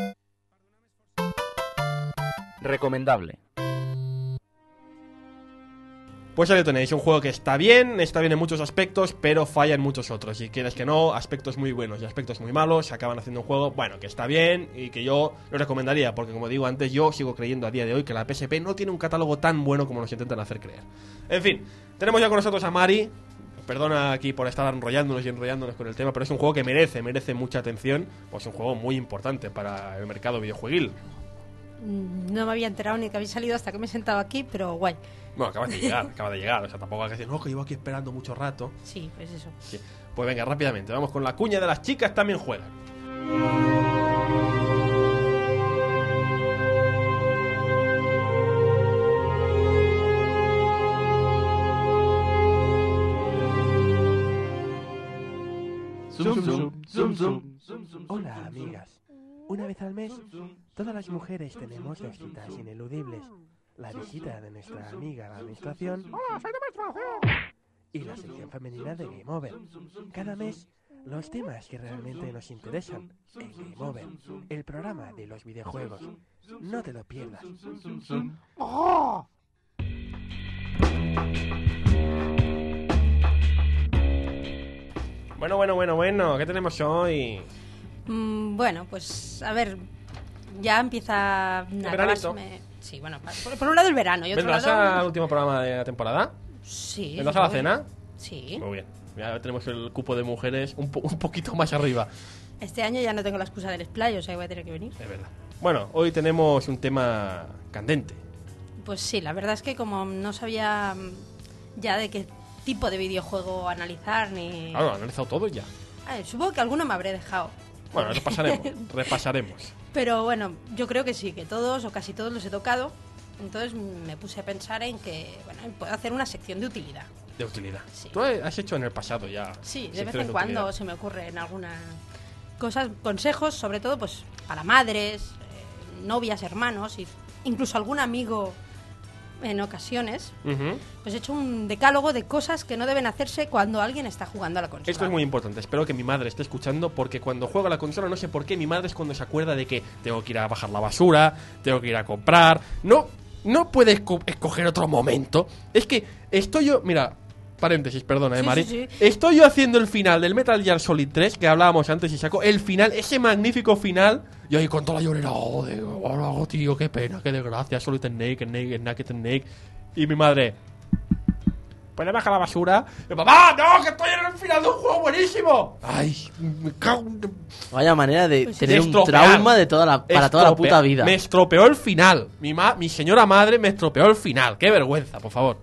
recomendable. Pues ahí lo tenéis, un juego que está bien, está bien en muchos aspectos, pero falla en muchos otros. Y quieres que no, aspectos muy buenos y aspectos muy malos, se acaban haciendo un juego, bueno, que está bien y que yo lo recomendaría, porque como digo antes, yo sigo creyendo a día de hoy que la P S P no tiene un catálogo tan bueno como nos intentan hacer creer. En fin, tenemos ya con nosotros a Mari. Perdona aquí por estar enrollándonos y enrollándonos con el tema, pero es un juego que merece, merece mucha atención, pues un juego muy importante para el mercado videojueguil. Mm, No me había enterado ni que había salido hasta que me he sentado aquí, pero guay. Bueno, acaba de llegar, acaba de llegar, o sea, tampoco hay que decir, no, que llevo aquí esperando mucho rato. Sí, pues eso. Sí. Pues venga, rápidamente, vamos con la cuña de las chicas también juegan. Zum, zum, zum, zum, zum. Hola, amigas. Una vez al mes, todas las mujeres tenemos dos citas ineludibles. La visita de nuestra amiga la menstruación y la sección femenina de Game Over. Cada mes, los temas que realmente nos interesan en Game Over, el programa de los videojuegos. No te lo pierdas. Bueno, bueno, bueno, bueno, ¿qué tenemos hoy? Mm, bueno, pues a ver, ya empieza a veranito. acabarse. Sí, bueno, pa- por, por un lado el verano y otro ¿Vendrás lado... al último programa de la temporada? Sí. ¿Vendrás a la voy. cena? Sí. Muy bien. Ya tenemos el cupo de mujeres un, po- un poquito más arriba. Este año ya no tengo la excusa del splay, o sea que voy a tener que venir. Es verdad. Bueno, hoy tenemos un tema candente. Pues sí, la verdad es que como no sabía mm, ya de qué tipo de videojuego analizar ni... Claro, lo he analizado todo ya. Ay, supongo que alguno me habré dejado. Bueno, repasaremos, repasaremos. Pero bueno, yo creo que sí, que todos o casi todos los he tocado. Entonces me puse a pensar en que, bueno, puedo hacer una sección de utilidad. De utilidad. Sí. Tú has hecho en el pasado ya. Sí, de secciones vez en cuando utilidad. se me ocurren algunas cosas, consejos, sobre todo pues para madres, eh, novias, hermanos, y incluso algún amigo en ocasiones. Ujú. Pues he hecho un decálogo de cosas que no deben hacerse cuando alguien está jugando a la consola. Esto es muy importante. Espero que mi madre esté escuchando porque cuando juego a la consola no sé por qué mi madre es cuando se acuerda de que tengo que ir a bajar la basura, tengo que ir a comprar. No, no puedes co- escoger otro momento. Es que estoy yo, mira, paréntesis, perdona, eh, Sí, Mari. sí, sí. Estoy yo haciendo el final del Metal Gear Solid tres que hablábamos antes y saco el final, ese magnífico final. Y ahí con toda la llorera, oh, de, oh, tío, qué pena, qué desgracia, Solid Snake, Snake, Snake, Snake. Y mi madre, ¿puedes bajar la basura? Y, ¡papá, no, que estoy en el final de un juego buenísimo! Ay, me cago en... Vaya manera de Pues sí. tener De un estropear. trauma de toda la, para toda la Estropea- puta vida. Me estropeó el final. Mi, ma mi señora madre me estropeó el final. Qué vergüenza, por favor.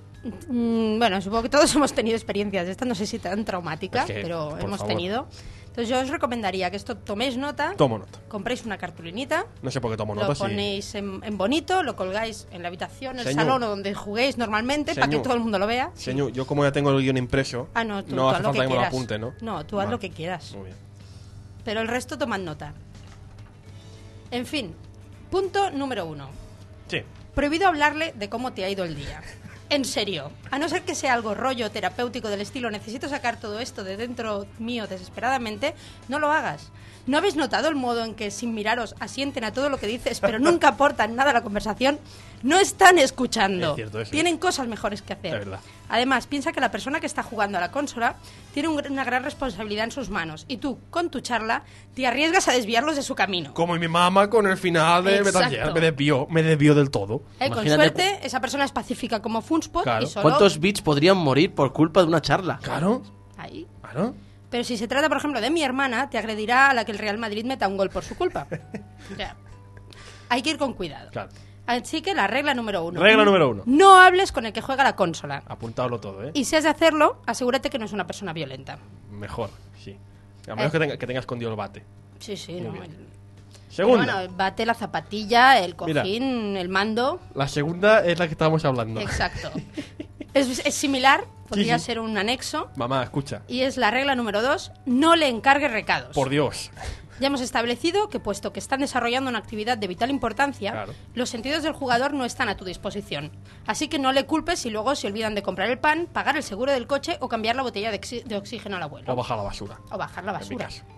Mm, bueno, supongo que todos hemos tenido experiencias de estas, no sé si tan traumáticas, Es que, pero por hemos favor. tenido. Entonces yo os recomendaría que esto toméis nota, Tomo nota. compréis una cartulinita, No sé por qué tomo lo nota. sí. ponéis en, en bonito, lo colgáis en la habitación, en el Señor. salón o donde juguéis normalmente, para que Señor. todo el mundo lo vea. Señor, yo como ya tengo el guión impreso, Ah, no, tú, tú no haz hace lo que falta que me lo quieras. apunte, ¿no? No, tú haz Vale. lo que quieras. Muy bien. Pero el resto tomad nota. En fin, punto número uno. Sí. Prohibido hablarle de cómo te ha ido el día. En serio, a no ser que sea algo rollo terapéutico del estilo necesito sacar todo esto de dentro mío desesperadamente, no lo hagas. ¿No habéis notado el modo en que sin miraros asienten a todo lo que dices pero nunca aportan nada a la conversación? No están escuchando. Es cierto, eso. Tienen cosas mejores que hacer. Es verdad. Además, piensa que la persona que está jugando a la consola tiene un- una gran responsabilidad en sus manos y tú, con tu charla, te arriesgas a desviarlos de su camino. Como mi mamá con el final de Metal Exacto. Gear. Me desvió, me desvió del todo. Eh, con Imagínate suerte, esa persona es pacífica como Funspot Claro. y solo... ¿Cuántos bits podrían morir por culpa de una charla? Claro, Ahí. claro. Pero si se trata, por ejemplo, de mi hermana, te agredirá a la que el Real Madrid meta un gol por su culpa. O sea, hay que ir con cuidado. Claro. Así que la regla número uno. Regla número uno. No hables con el que juega la consola. Apuntadlo todo, ¿eh? Y si has de hacerlo, asegúrate que no es una persona violenta. Mejor, sí. A menos Eh. que, tenga, que tenga escondido el bate. Sí, sí, Muy no. bien. el- Segunda. Pero bueno, bate, la zapatilla, el Mira. cojín, el mando. La segunda es la que estábamos hablando. Exacto. es, es similar, podría sí. ser un anexo. Mamá, escucha. Y es la regla número dos, no le encargues recados. Por Dios. Ya hemos establecido que, puesto que están desarrollando una actividad de vital importancia, Claro. los sentidos del jugador no están a tu disposición. Así que no le culpes si luego se olvidan de comprar el pan, pagar el seguro del coche o cambiar la botella de, oxi- de oxígeno al abuelo. O bajar la basura. O bajar la En mi basura. caso.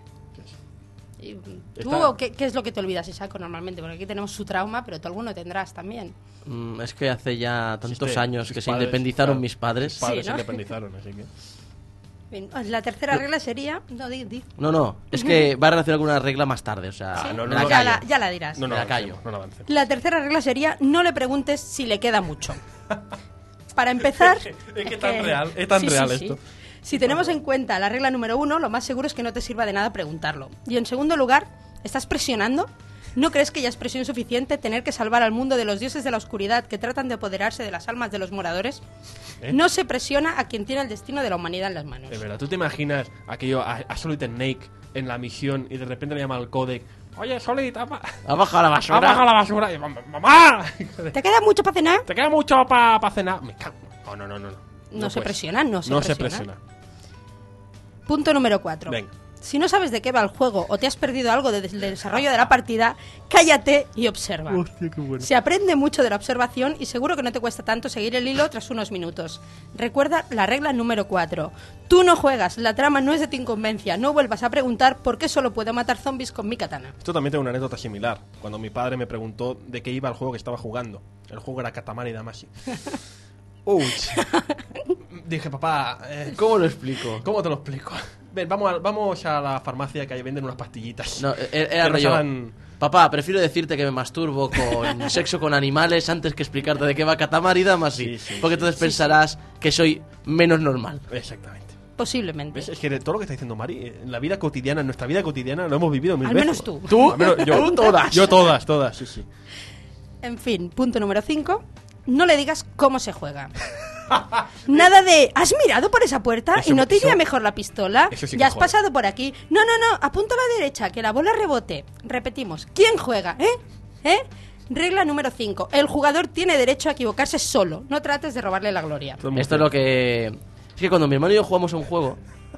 Y, ¿Tú Está- qué, qué es lo que te olvidas, Isaac, normalmente? Porque aquí tenemos su trauma, pero tú alguno tendrás también. Mm, es que hace ya tantos Este, años sus que se padres, independizaron claro, mis padres. Sus padres Sí, ¿no? se independizaron, así que... Bien, la tercera regla sería... No, di, di. No, no, es que va relacionado con una regla más tarde, o sea, Ah, no, me no, la no, ya, callo. la, ya la dirás. No, no Me la avancemos, callo. no, no avancemos. La tercera regla sería no le preguntes si le queda mucho. Para empezar... Es que es tan real, es tan Sí, sí, real sí. esto. Si tenemos en cuenta la regla número uno, lo más seguro es que no te sirva de nada preguntarlo. Y en segundo lugar, ¿estás presionando? ¿No crees que ya es presión suficiente tener que salvar al mundo de los dioses de la oscuridad que tratan de apoderarse de las almas de los moradores? ¿Eh? No se presiona a quien tiene el destino de la humanidad en las manos. De verdad, ¿tú te imaginas aquello a, a Solid Snake en la misión y de repente le llama al codec? Oye, Solid, ha, ba- Ha bajado la ha basura. bajado la basura. Y, "Mam- ¡Mamá! ¿Te queda mucho para cenar? ¿Te queda mucho para cenar? Me cago. No, no, no, no. No, No, se puedes. presiona, no se No presiona. se presiona. Punto número cuatro. Venga. Si no sabes de qué va el juego o te has perdido algo de- del desarrollo de la partida, cállate y observa. Hostia, qué bueno. Se aprende mucho de la observación y seguro que no te cuesta tanto seguir el hilo tras unos minutos. Recuerda la regla número cuatro. Tú no juegas, la trama no es de tu incumbencia. No vuelvas a preguntar por qué solo puedo matar zombies con mi katana. Esto también tengo una anécdota similar. Cuando mi padre me preguntó de qué iba el juego que estaba jugando. El juego era Katamari Damacy. Uy. Dije, papá, eh, ¿Cómo lo explico? ¿cómo te lo explico? Ven, vamos a, vamos a la farmacia que ahí venden unas pastillitas. No, e- era Que nos rollo. hagan- Papá, prefiero decirte que me masturbo con sexo con animales antes que explicarte de qué va Katamari Damacy. Sí, sí, porque sí. entonces pensarás que soy menos normal. Exactamente. Posiblemente. ¿Ves? Es que todo lo que está diciendo Mari, eh, en la vida cotidiana, en nuestra vida cotidiana, lo hemos vivido mil Al veces. menos tú. ¿Tú? Al menos yo. Tú todas. Yo todas, todas, sí, sí. En fin, punto número cinco. No le digas cómo se juega. Nada de, ¿has mirado por esa puerta Eso- y no te iría eso- mejor la pistola? eso sí que ya has jode. pasado por aquí. No, no, no, apunta a la derecha, que la bola rebote. Repetimos, ¿quién juega? ¿Eh? ¿Eh? Regla número cinco. El jugador tiene derecho a equivocarse solo. No trates de robarle la gloria. Todo muy Esto es bien. lo que... Es que cuando mi hermano y yo jugamos a un juego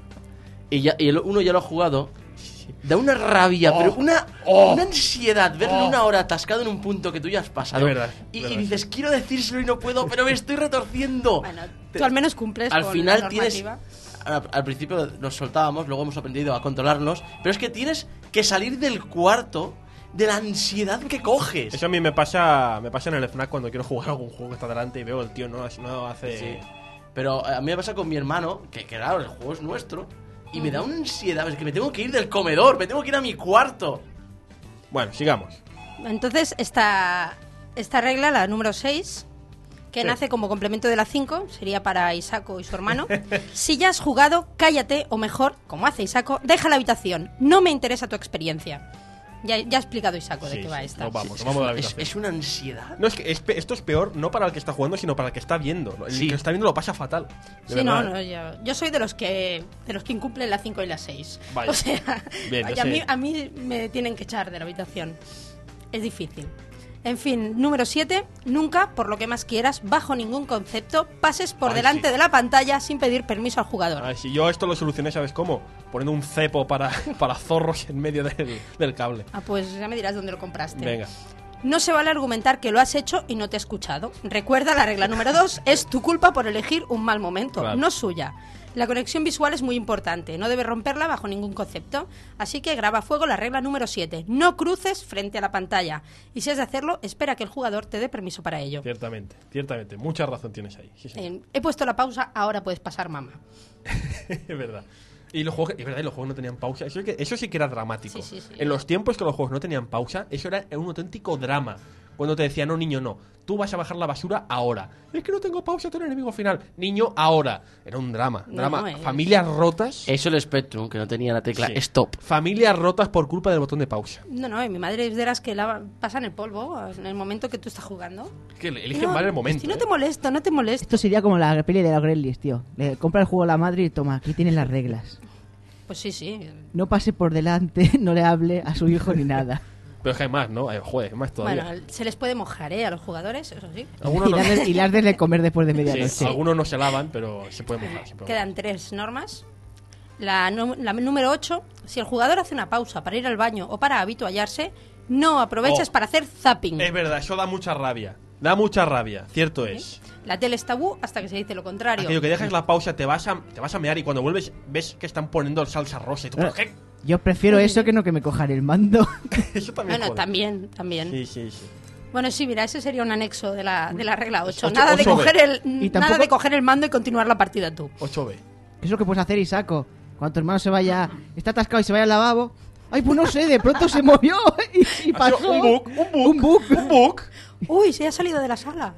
y, ya, y el uno ya lo ha jugado, da una rabia, Oh. pero una, Oh. una ansiedad verle Oh. una hora atascado en un punto que tú ya has pasado. Es verdad, y, es y verdad, dices, quiero decírselo y no puedo, pero me estoy retorciendo. Bueno, Te- tú al menos cumples al con final la tienes... normativa. Al, al principio nos soltábamos, luego hemos aprendido a controlarnos, pero es que tienes que salir del cuarto de la ansiedad que coges. Eso a mí me pasa, me pasa en el FNAC cuando quiero jugar algún juego que está delante y veo el tío no, no hace... Sí. Pero a mí me pasa con mi hermano, que, que claro, el juego es nuestro, y me da una ansiedad, es que me tengo que ir del comedor, me tengo que ir a mi cuarto. Bueno, sigamos. Entonces, esta, esta regla, la número seis, que Sí. nace como complemento de la cinco, sería para Isako y su hermano. Si ya has jugado, cállate, o mejor, como hace Isako, deja la habitación. No me interesa tu experiencia. Ya, ya ha explicado Isako de Sí, qué va sí, esta. no vamos, Es, no vamos a la es- habitación. es una ansiedad. No, es que es pe- esto es peor no para el que está jugando, sino para el que está viendo. El Sí. que lo está viendo lo pasa fatal. De Sí, no, verdad. no, yo, yo soy de los que de los que incumplen la cinco y la seis. Vaya. O sea, Bien, y ese- a, mí, a mí me tienen que echar de la habitación. Es difícil. En fin, número siete. Nunca, por lo que más quieras, bajo ningún concepto, pases por Ay, delante sí. de la pantalla sin pedir permiso al jugador. Ay, si yo esto lo solucioné, ¿sabes cómo? Poniendo un cepo para, para zorros en medio del, del cable. Ah, pues ya me dirás dónde lo compraste. Venga. No se vale argumentar que lo has hecho y no te he escuchado. Recuerda la regla número dos, es tu culpa por elegir un mal momento, Claro. no suya. La conexión visual es muy importante, no debes romperla bajo ningún concepto. Así que graba a fuego la regla número siete, no cruces frente a la pantalla. Y si has de hacerlo, espera que el jugador te dé permiso para ello. Ciertamente, ciertamente. Mucha razón tienes ahí. Sí, sí. Eh, he puesto la pausa, ahora puedes pasar, mamá. Es verdad. Y los juegos, es verdad, y los juegos no tenían pausa. Eso, que- eso sí que era dramático. Sí, sí, sí. En los tiempos que los juegos no tenían pausa, eso era un auténtico drama. Cuando te decían, no, niño, no. Tú vas a bajar la basura ahora. Es que no tengo pausa, tú eres el enemigo final. Niño, ahora. Era un drama. No, drama. no, es- Familias rotas. Eso el Spectrum, que no tenía la tecla Sí. stop. Familias rotas por culpa del botón de pausa. No, no, y mi madre es de las que la pasan el polvo en el momento que tú estás jugando. Es que eligen No, mal el momento. Si no ¿eh? te molesto, no te molesto. Esto sería como la peli de los Gremlins, tío. Le compra el juego a la madre y toma, aquí tienes las reglas. Pues sí, sí. No pase por delante, no le hable a su hijo ni nada. Pero es que hay más, ¿no? Hay, joder, hay más todavía. Bueno, se les puede mojar, ¿eh? A los jugadores, eso sí. Algunos y, no, darles, y darles de comer después de medianoche. sí, algunos no se lavan, pero se puede mojar. se puede Quedan tres normas. La, nu- la número ocho, si el jugador hace una pausa para ir al baño o para habituallarse, no aproveches Oh. para hacer zapping. mojar. Es verdad, eso da mucha rabia. Da mucha rabia, cierto es. La tele es tabú hasta que se dice lo contrario. Aquello que dejas la pausa, te vas a te vas a mear y cuando vuelves ves que están poniendo salsa rosa y tú, ¿pero qué? Yo prefiero eso que no que me cojan el mando. Eso también Bueno, jode. también, también. Sí, sí, sí. Bueno, sí, mira, ese sería un anexo de la, de la regla ocho. Ocho- Nada, de ocho B. coger el, Y nada tampoco- de coger el mando y continuar la partida tú. ocho B. Es lo que puedes hacer, Isaco. Cuando tu hermano se vaya, está atascado y se vaya al lavabo. Ay, pues no sé, de pronto se movió y, y Ha sido pasó. un bug, un bug, Un bug. un bug. Uy, se ha salido de la sala.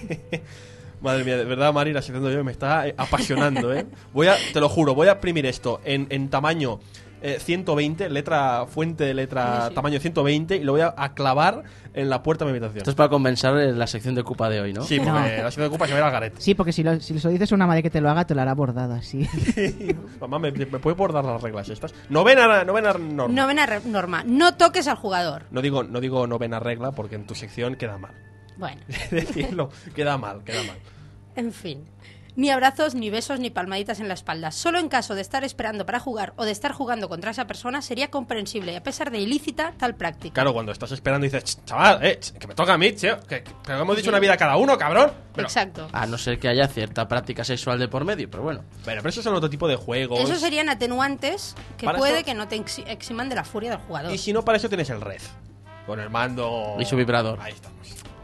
Madre mía, de verdad, Mari, la haciendo yo me está eh, apasionando, ¿eh? Voy a, te lo juro, voy a imprimir esto en, en tamaño eh, ciento veinte, letra, fuente de letra Sí, sí. tamaño ciento veinte, y lo voy a, a clavar en la puerta de mi habitación. Esto es para compensar en la sección de Cupa de hoy, ¿no? Sí, porque No. la sección de ocupa se va a ir al garete. Sí, porque si, lo, si se lo dices a una madre que te lo haga, te lo hará bordado así. Mamá, ¿me, me puede bordar las reglas estas? Novena, novena norma. Novena re- norma, no toques al jugador. No digo, no digo novena regla porque en tu sección queda mal. Bueno, Decirlo, queda mal, queda mal. en fin. Ni abrazos, ni besos, ni palmaditas en la espalda. Solo en caso de estar esperando para jugar o de estar jugando contra esa persona sería comprensible, a pesar de ilícita tal práctica. Claro, cuando estás esperando y dices, "Ch, chaval, eh, ch, que me toca a mí, tío, que, que- pero hemos dicho una vida cada uno, cabrón. Pero, Exacto. A no ser que haya cierta práctica sexual de por medio, pero bueno. bueno, pero eso son otro tipo de juegos. Eso serían atenuantes que Para puede eso- que no te exi- eximan de la furia del jugador. Y si no, para eso tienes el red. Con el mando. Y su vibrador. Ahí estamos.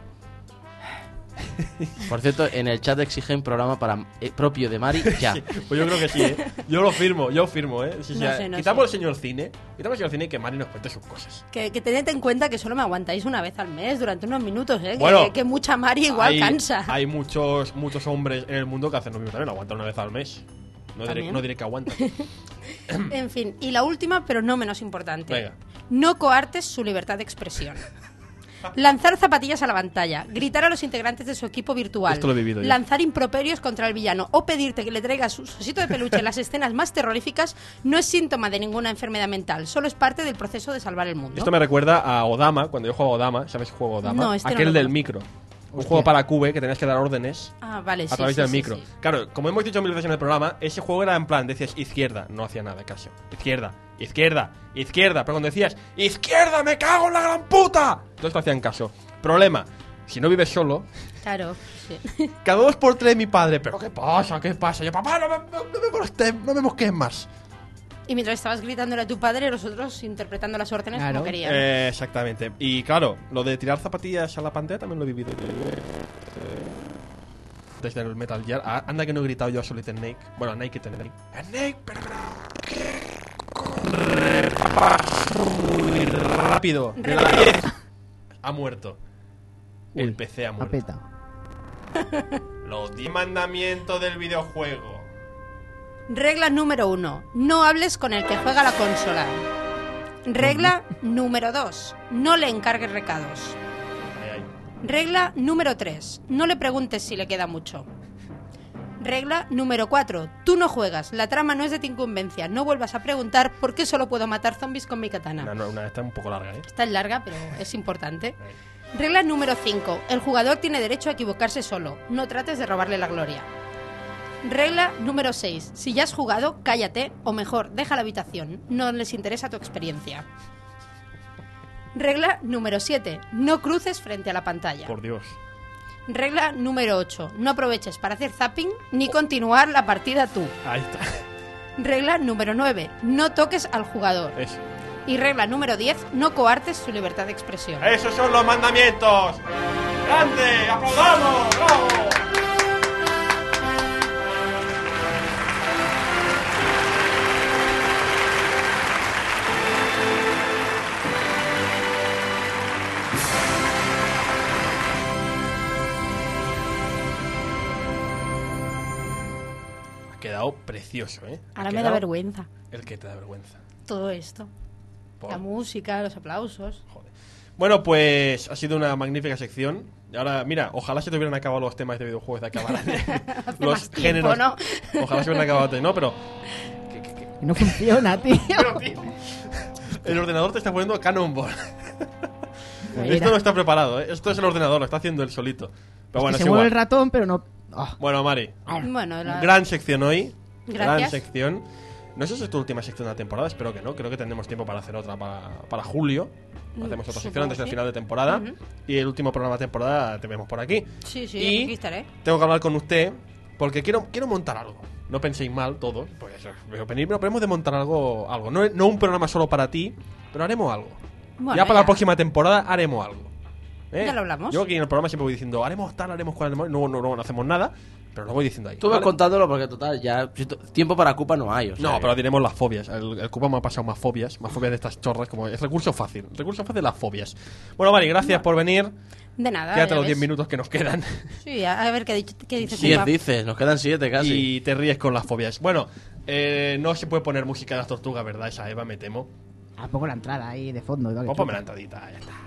Por cierto, en el chat exigen programa para eh, propio de Mari ya. Sí, pues yo creo que sí, ¿eh? Yo lo firmo, yo firmo, ¿eh? Sí, sí, No sé, no quitamos sé. el señor cine. Quitamos el señor cine y que Mari nos cuente sus cosas. Que, que tened en cuenta que solo me aguantáis una vez al mes durante unos minutos, ¿eh? Que- Bueno, que, mucha Mari igual hay, cansa. Hay muchos, muchos hombres en el mundo que hacen lo mismo también, aguantan una vez al mes. No diré, También. no diré que aguantan. En fin, y la última, pero no menos importante. Venga. No coartes su libertad de expresión. Lanzar zapatillas a la pantalla, gritar a los integrantes de su equipo virtual, Esto lo he vivido yo. lanzar improperios contra el villano o pedirte que le traigas su osito de peluche en las escenas más terroríficas no es síntoma de ninguna enfermedad mental, solo es parte del proceso de salvar el mundo. Esto me recuerda a Odama, cuando yo jugaba Odama. ¿Sabes qué juego Odama? No, este no Aquel lo del conozco. micro. Un Hostia. juego para Cube que tenías que dar órdenes Ah, vale, sí, a través sí, del sí, micro. sí. Claro, como hemos dicho mil veces en el programa, ese juego era en plan, decías izquierda, no hacía nada caso. Izquierda, izquierda, izquierda. Pero cuando decías, izquierda, me cago en la gran puta, entonces te hacían caso. Problema, si no vives solo, Claro, sí. cada dos por tres mi padre, pero ¿qué pasa? ¿Qué pasa? Yo, papá, no me, no, no me molestes, no me mosques más. Y mientras estabas gritándole a tu padre, los otros interpretando las órdenes Claro. como querían. Eh, exactamente. Y claro, lo de tirar zapatillas a la pantalla también lo he vivido. Desde el Metal Gear. Ah, anda que no he gritado yo a Solid Snake. Bueno, a Naked Snake. Snake, pero... Corre, papá. Muy rápido. De la diez. Ha muerto. El Uy, P C ha Ha muerto. petado. Los diez mandamientos del videojuego. Regla número uno. No hables con el que juega la consola. Regla número dos. No le encargues recados. Ahí, ahí. Regla número tres. No le preguntes si le queda mucho. Regla número cuatro. Tú no juegas. La trama no es de tu incumbencia. No vuelvas a preguntar por qué solo puedo matar zombies con mi katana. Una, una, está un poco larga, ¿eh? Esta es larga, pero es importante. Regla número cinco. El jugador tiene derecho a equivocarse solo. No trates de robarle la gloria. Regla número seis. Si ya has jugado, cállate, o mejor, deja la habitación. No les interesa tu experiencia. Regla número siete. No cruces frente a la pantalla. Por Dios. Regla número ocho. No aproveches para hacer zapping ni continuar la partida tú. Ahí está. Regla número nueve. No toques al jugador. Eso. Y regla número diez. No coartes su libertad de expresión. ¡Esos son los mandamientos! ¡Grande! ¡Aplaudamos! ¡Bravo! Ha quedado precioso, ¿eh? Ha Ahora me da quedado- vergüenza ¿El que te da vergüenza? todo esto. Por- La música, los aplausos. Bueno, pues ha sido una magnífica sección. Y ahora, mira, ojalá se te hubieran acabado los temas de videojuegos de acabar los más tiempo, géneros. ¿no? Ojalá se hubieran acabado antes, ¿no? Pero No funciona, tío. el ordenador te está poniendo Cannonball. Mira. Esto no está preparado, ¿eh? Esto es el ordenador, lo está haciendo él solito. Pero bueno, Que es se mueve el igual. ratón, pero no. Ah. Bueno, Mari, Bueno, la- gran sección hoy. Gran Gracias. sección. No sé si es tu última sección de la temporada, espero que no. Creo que tendremos tiempo para hacer otra para, para julio. Hacemos otra sección Supongo antes del sí. final de temporada. Ujú. Y el último programa de temporada te vemos por aquí. Sí, sí, Y aquí estaré. tengo que hablar con usted porque quiero, quiero montar algo. No penséis mal todos, pues veo venir, pero hemos de montar algo. algo. No, no un programa solo para ti, pero haremos algo. Bueno, ya para ya. la próxima temporada haremos algo. ¿Eh? Ya lo hablamos. Yo aquí en el programa siempre voy diciendo, haremos tal, haremos cual, haremos... No, no, no, no hacemos nada, pero lo voy diciendo ahí. Tú vas ¿vale? contándolo porque, total, ya tiempo para Cupa no hay. O sea, No, pero diremos las fobias. El, el Cupa me ha pasado más fobias, más fobias de estas chorras, como es recurso fácil. Recurso fácil, las fobias. Bueno, Mari, gracias por venir. De nada. Quédate ya los ves. diez minutos que nos quedan. Sí, a, a ver qué, ha dicho- qué dice diez Cupa. dices, nos quedan siete casi. Y te ríes con las fobias. Bueno, eh, no se puede poner música de las tortugas, ¿verdad? Esa Eva, me temo. Ah, pongo la entrada ahí de fondo. Pues ponme la entradita, ya está.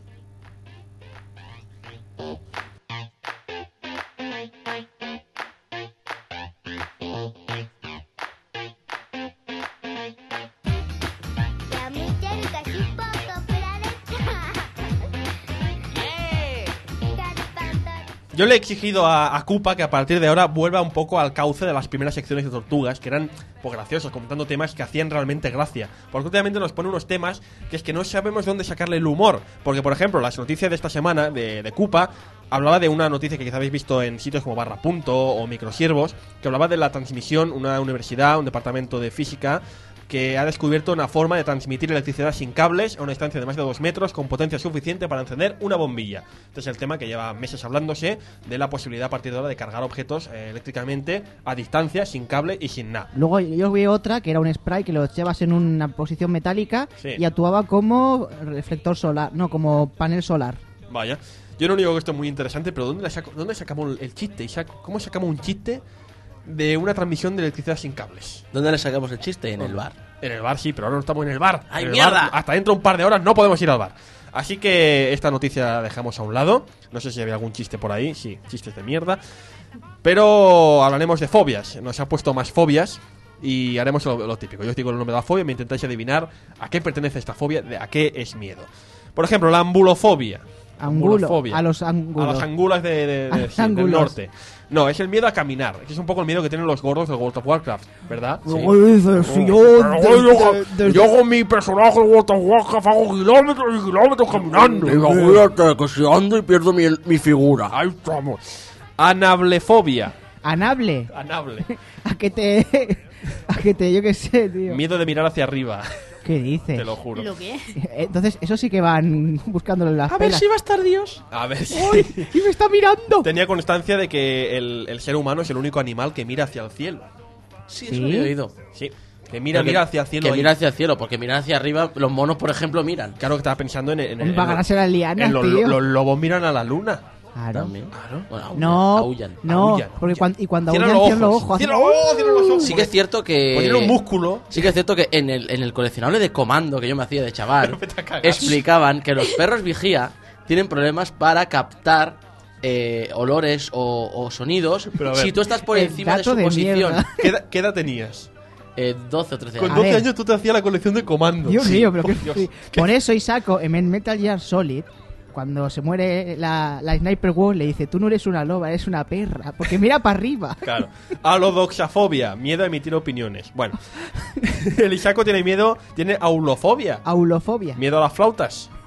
Yo le he exigido a, a Cupa que a partir de ahora vuelva un poco al cauce de las primeras secciones de Tortugas, que eran pues, graciosas, comentando temas que hacían realmente gracia. Porque últimamente nos pone unos temas que es que no sabemos de dónde sacarle el humor. Porque, por ejemplo, las noticias de esta semana de, de Cupa hablaba de una noticia que quizá habéis visto en sitios como Barra Punto o Microsiervos, que hablaba de la transmisión, una universidad, un departamento de física, que ha descubierto una forma de transmitir electricidad sin cables a una distancia de más de dos metros con potencia suficiente para encender una bombilla. Este es el tema que lleva meses hablándose de la posibilidad a partir de ahora de cargar objetos eh, eléctricamente a distancia, sin cable y sin nada. Luego yo vi otra que era un spray que lo echabas en una posición metálica Sí. y actuaba como reflector solar, no, como panel solar. Vaya. Yo no digo que esto es muy interesante, pero ¿dónde, la saco- dónde sacamos el chiste, Isaac? ¿Cómo sacamos un chiste de una transmisión de electricidad sin cables? ¿Dónde le sacamos el chiste? En el bar. En el bar sí, pero ahora no estamos en el bar. ¡Ay, En el mierda! bar, hasta dentro de un par de horas no podemos ir al bar. Así que esta noticia la dejamos a un lado. No sé si había algún chiste por ahí. Sí, chistes de mierda. Pero hablaremos de fobias. Nos ha puesto más fobias y haremos lo, lo típico. Yo os digo el nombre de la fobia y me intentáis adivinar a qué pertenece esta fobia, de a qué es miedo. Por ejemplo, la ambulofobia. Angulo, Ambulofobia. a los ángulos. A las angulas de, de- A de- los sí, del ángulos. norte. No, es el miedo a caminar. Que es un poco el miedo que tienen los gordos del World of Warcraft, ¿verdad? Sí. Luego dices, si yo Pero desde- yo, desde- yo con mi personaje de World of Warcraft hago kilómetros y kilómetros caminando. Imagínate que si ando y pierdo mi, mi figura. Ahí estamos. Anablefobia. Anable, Anable. a que te... a que te, yo qué sé, tío. Miedo de mirar hacia arriba. ¿Qué dices? Te lo juro. ¿Lo qué? Entonces, eso sí que van buscándole las pelas. va a estar Dios. A ver si. ¡Uy! ¡Y me está mirando! Tenía constancia de que el, el ser humano es el único animal que mira hacia el cielo. Sí, ¿Sí? eso lo he oído. Sí. Que mira, Pero mira que- hacia el cielo. Que ahí. mira hacia el cielo, porque mirar hacia arriba, los monos, por ejemplo, miran. Claro que estaba pensando en. en, en, Va a ganarse las lianas, en los, tío. los lobos miran a la luna. Claro. También. Bueno, aullan, No, aullan. no, Aullan, porque aullan. cuan- y cuando Cierran aullan los cierran los ojos. ojos. Cierran los ojos, cierran los ojos. Sí que es cierto que... Pues tiene un músculo. Sí que es cierto que en el, en el coleccionable de comando que yo me hacía de chaval, Vete a cagar. explicaban que los perros vigía tienen problemas para captar eh, olores o, o sonidos Pero a ver. si tú estás por El encima de dato su de posición. mierda. ¿Qué, edad- qué edad tenías? Eh, doce o trece Con A años. doce ver. años tú te hacías la colección de comandos. Dios Sí. mío, pero Por qué Dios. fri- Por eso Isaco en Metal Gear Solid, cuando se muere la, la Sniper Wolf, le dice, tú no eres una loba, eres una perra, porque mira para arriba. Claro. Alodoxafobia, miedo a emitir opiniones. Bueno, el Isaco tiene miedo, tiene aulofobia, Aulofobia. miedo a las flautas.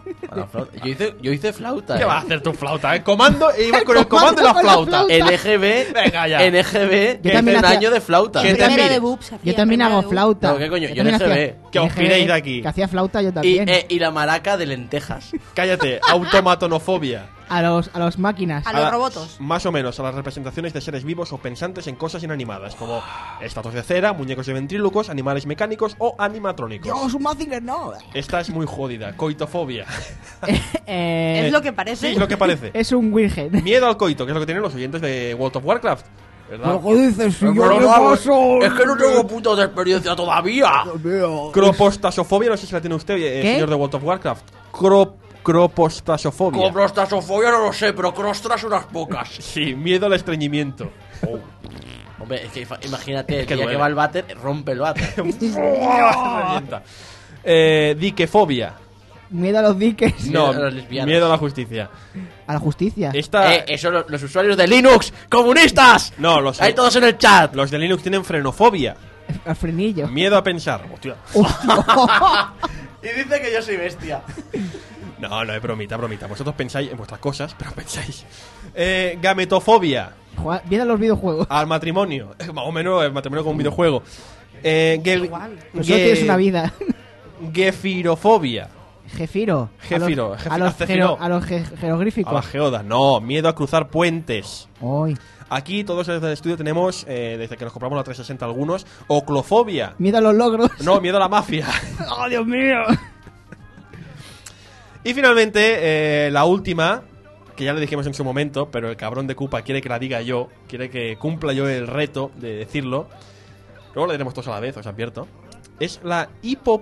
A la flauta. Yo hice, yo hice flauta. ¿Qué eh. vas a hacer tu flauta? ¿Eh? Comando, e ibas con el Comando comando y la con la flauta. flauta. N G B. Venga ya. N G B. Yo que también hice un hacía- año de flauta. ¿Qué te Primero mires? de boobs hacía, Yo también primero hago de boobs. flauta. No, ¿qué coño? Yo también en G B. hacía- Que os en G B, piréis de aquí. Que hacía flauta yo Y, también. eh, y la maraca de lentejas. Cállate, automatonofobia. A los, a los máquinas. A A los la- robotos. Más o menos a las representaciones de seres vivos o pensantes en cosas inanimadas, como estatuas de cera, muñecos de ventrílocos, animales mecánicos o animatrónicos. Dios, un Mazinger no. Esta es muy jodida, coitofobia. Eh, Es lo que parece. Sí, es lo que parece. Es un virgen. Miedo al coito, que es lo que tienen los oyentes de World of Warcraft, ¿verdad? ¿Qué dices? Si yo Pero qué vamos, paso. es que no tengo putos de experiencia todavía. Cropostasofobia, no sé si la tiene usted, eh, ¿Qué? señor de World of Warcraft. Cro cropostasofobia. Como prostasofobia no lo sé, pero crostras unas pocas. Sí, miedo al estreñimiento. Hombre, es que fa- imagínate, el que día que duele. va al váter, rompe el váter. Revienta. Eh, diquefobia. Miedo a los diques. No, a los lesbianos. miedo a la justicia. A la justicia. Esta. Eh, eso los, los usuarios de Linux, comunistas. No, los, Hay todos en el chat. los de Linux tienen frenofobia. Al frenillo. Miedo a pensar. Hostia. Y dice que yo soy bestia. No, no, es bromita, bromita. Vosotros pensáis en vuestras cosas, pero pensáis. Eh, gametofobia. Juega- Viene a los videojuegos. Al matrimonio. Más o menos el matrimonio como un videojuego. Eh, ge- Igual. Pues solo ge- tienes una vida. Gefirofobia. Jefiro. Jefiro, A los, jefi- a los, Cefiro. jero- a los je- A la jeroglíficos. geoda. No, miedo a cruzar puentes. Hoy. Aquí todos desde el estudio tenemos, eh, desde que nos compramos la trescientos sesenta algunos, oclofobia. Miedo a los logros. No, miedo a la mafia. ¡Oh, Dios mío! Y finalmente, eh, la última, que ya le dijimos en su momento, pero el cabrón de Koopa quiere que la diga yo, quiere que cumpla yo el reto de decirlo. Luego lo diremos todos a la vez, os advierto. Es la Pero si ya lo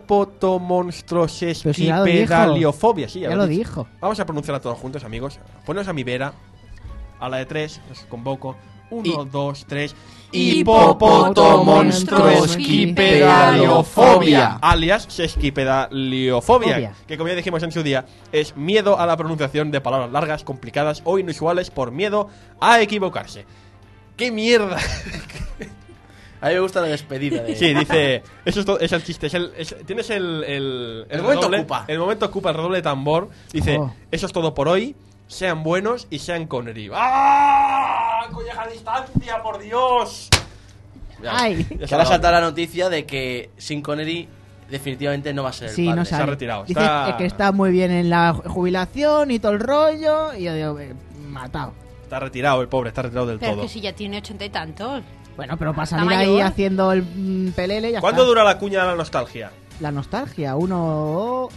hipopotomonstrosesquipedaliofobia. Sí, Ya lo lo he dicho. dijo. Vamos a pronunciarla todos juntos, amigos. Poneos a mi vera. A la de tres, os convoco. Uno, Y- dos, tres. Hipopotomonstrosquipedaliofobia. Alias sesquipedaliofobia. Fobia. Que como ya dijimos en su día, es miedo a la pronunciación de palabras largas, complicadas o inusuales por miedo a equivocarse. ¡Qué mierda! A mí me gusta la despedida de... Sí, dice. Eso es, todo- es el chiste. Es el, es- tienes el. El, El momento redoble- Koopa. El momento Koopa, el redoble de tambor. Dice: Oh. Eso es todo por hoy. Sean buenos y sean Connery. ¡Ah! ¡Colleja a distancia, por Dios! Ya, Ay. ya Que se ahora ha salta la noticia de que Sin Connery definitivamente no va a ser el Sí, padre. no se ha sale. retirado, Dice está- eh, que está muy bien en la jubilación y todo el rollo. Y yo digo, eh, matado. Está retirado, el pobre, está retirado del Pero todo. que si ya tiene ochenta y tantos. Bueno, pero para Está salir ahí mayor. haciendo el mm, pelele ya ¿Cuándo está. dura la cuña de la nostalgia? La nostalgia, uno...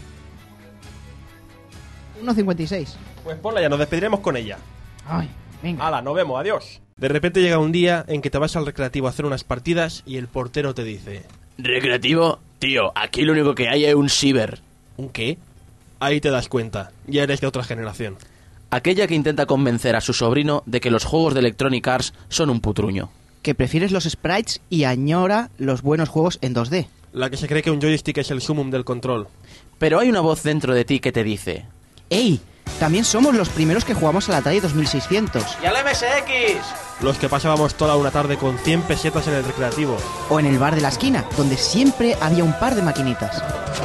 uno cincuenta y seis. Pues ponla ya, nos despediremos con ella. Ay, venga. Hala, nos vemos, adiós. De repente llega un día en que te vas al recreativo a hacer unas partidas y el portero te dice: Recreativo, tío, aquí lo único que hay es un ciber. ¿Un qué? Ahí te das cuenta, ya eres de otra generación. Aquella que intenta convencer a su sobrino de que los juegos de Electronic Arts son un putruño. Que prefieres los sprites y añora los buenos juegos en dos D. La que se cree que un joystick es el sumum del control. Pero hay una voz dentro de ti que te dice: ¡Ey! También somos los primeros que jugamos a la Atari dos mil seiscientos. ¡Y al M S X! Los que pasábamos toda una tarde con cien pesetas en el recreativo. O en el bar de la esquina, donde siempre había un par de maquinitas.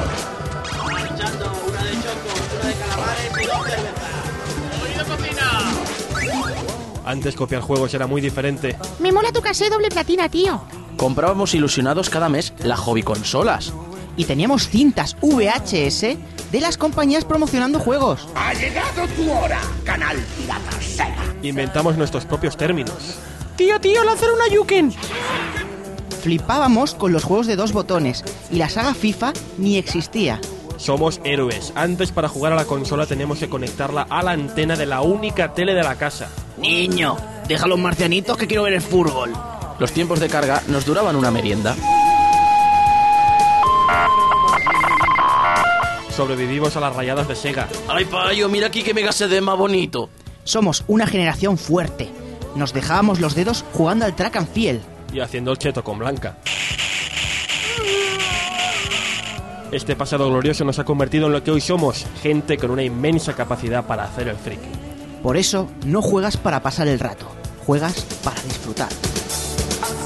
Antes copiar juegos era muy diferente. Me mola tu casé doble platina, tío. Comprábamos ilusionados cada mes las hobby consolas. Y teníamos cintas V H S de las compañías promocionando juegos. ¡Ha llegado tu hora, canal Pirata Sega! Inventamos nuestros propios términos. Tío, tío, lanzar una Yuken. Flipábamos con los juegos de dos botones y la saga FIFA ni existía. Somos héroes. Antes, para jugar a la consola teníamos que conectarla a la antena de la única tele de la casa. Niño, deja los marcianitos que quiero ver el fútbol. Los tiempos de carga nos duraban una merienda. Sobrevivimos a las rayadas de Sega. ¡Ay, payo, mira aquí que mega C D más bonito! Somos una generación fuerte. Nos dejábamos los dedos jugando al track and field. Y haciendo el cheto con Blanca. Este pasado glorioso nos ha convertido en lo que hoy somos, gente con una inmensa capacidad para hacer el friki. Por eso, no juegas para pasar el rato, juegas para disfrutar.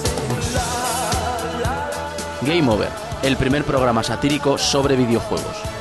Game Over, el primer programa satírico sobre videojuegos.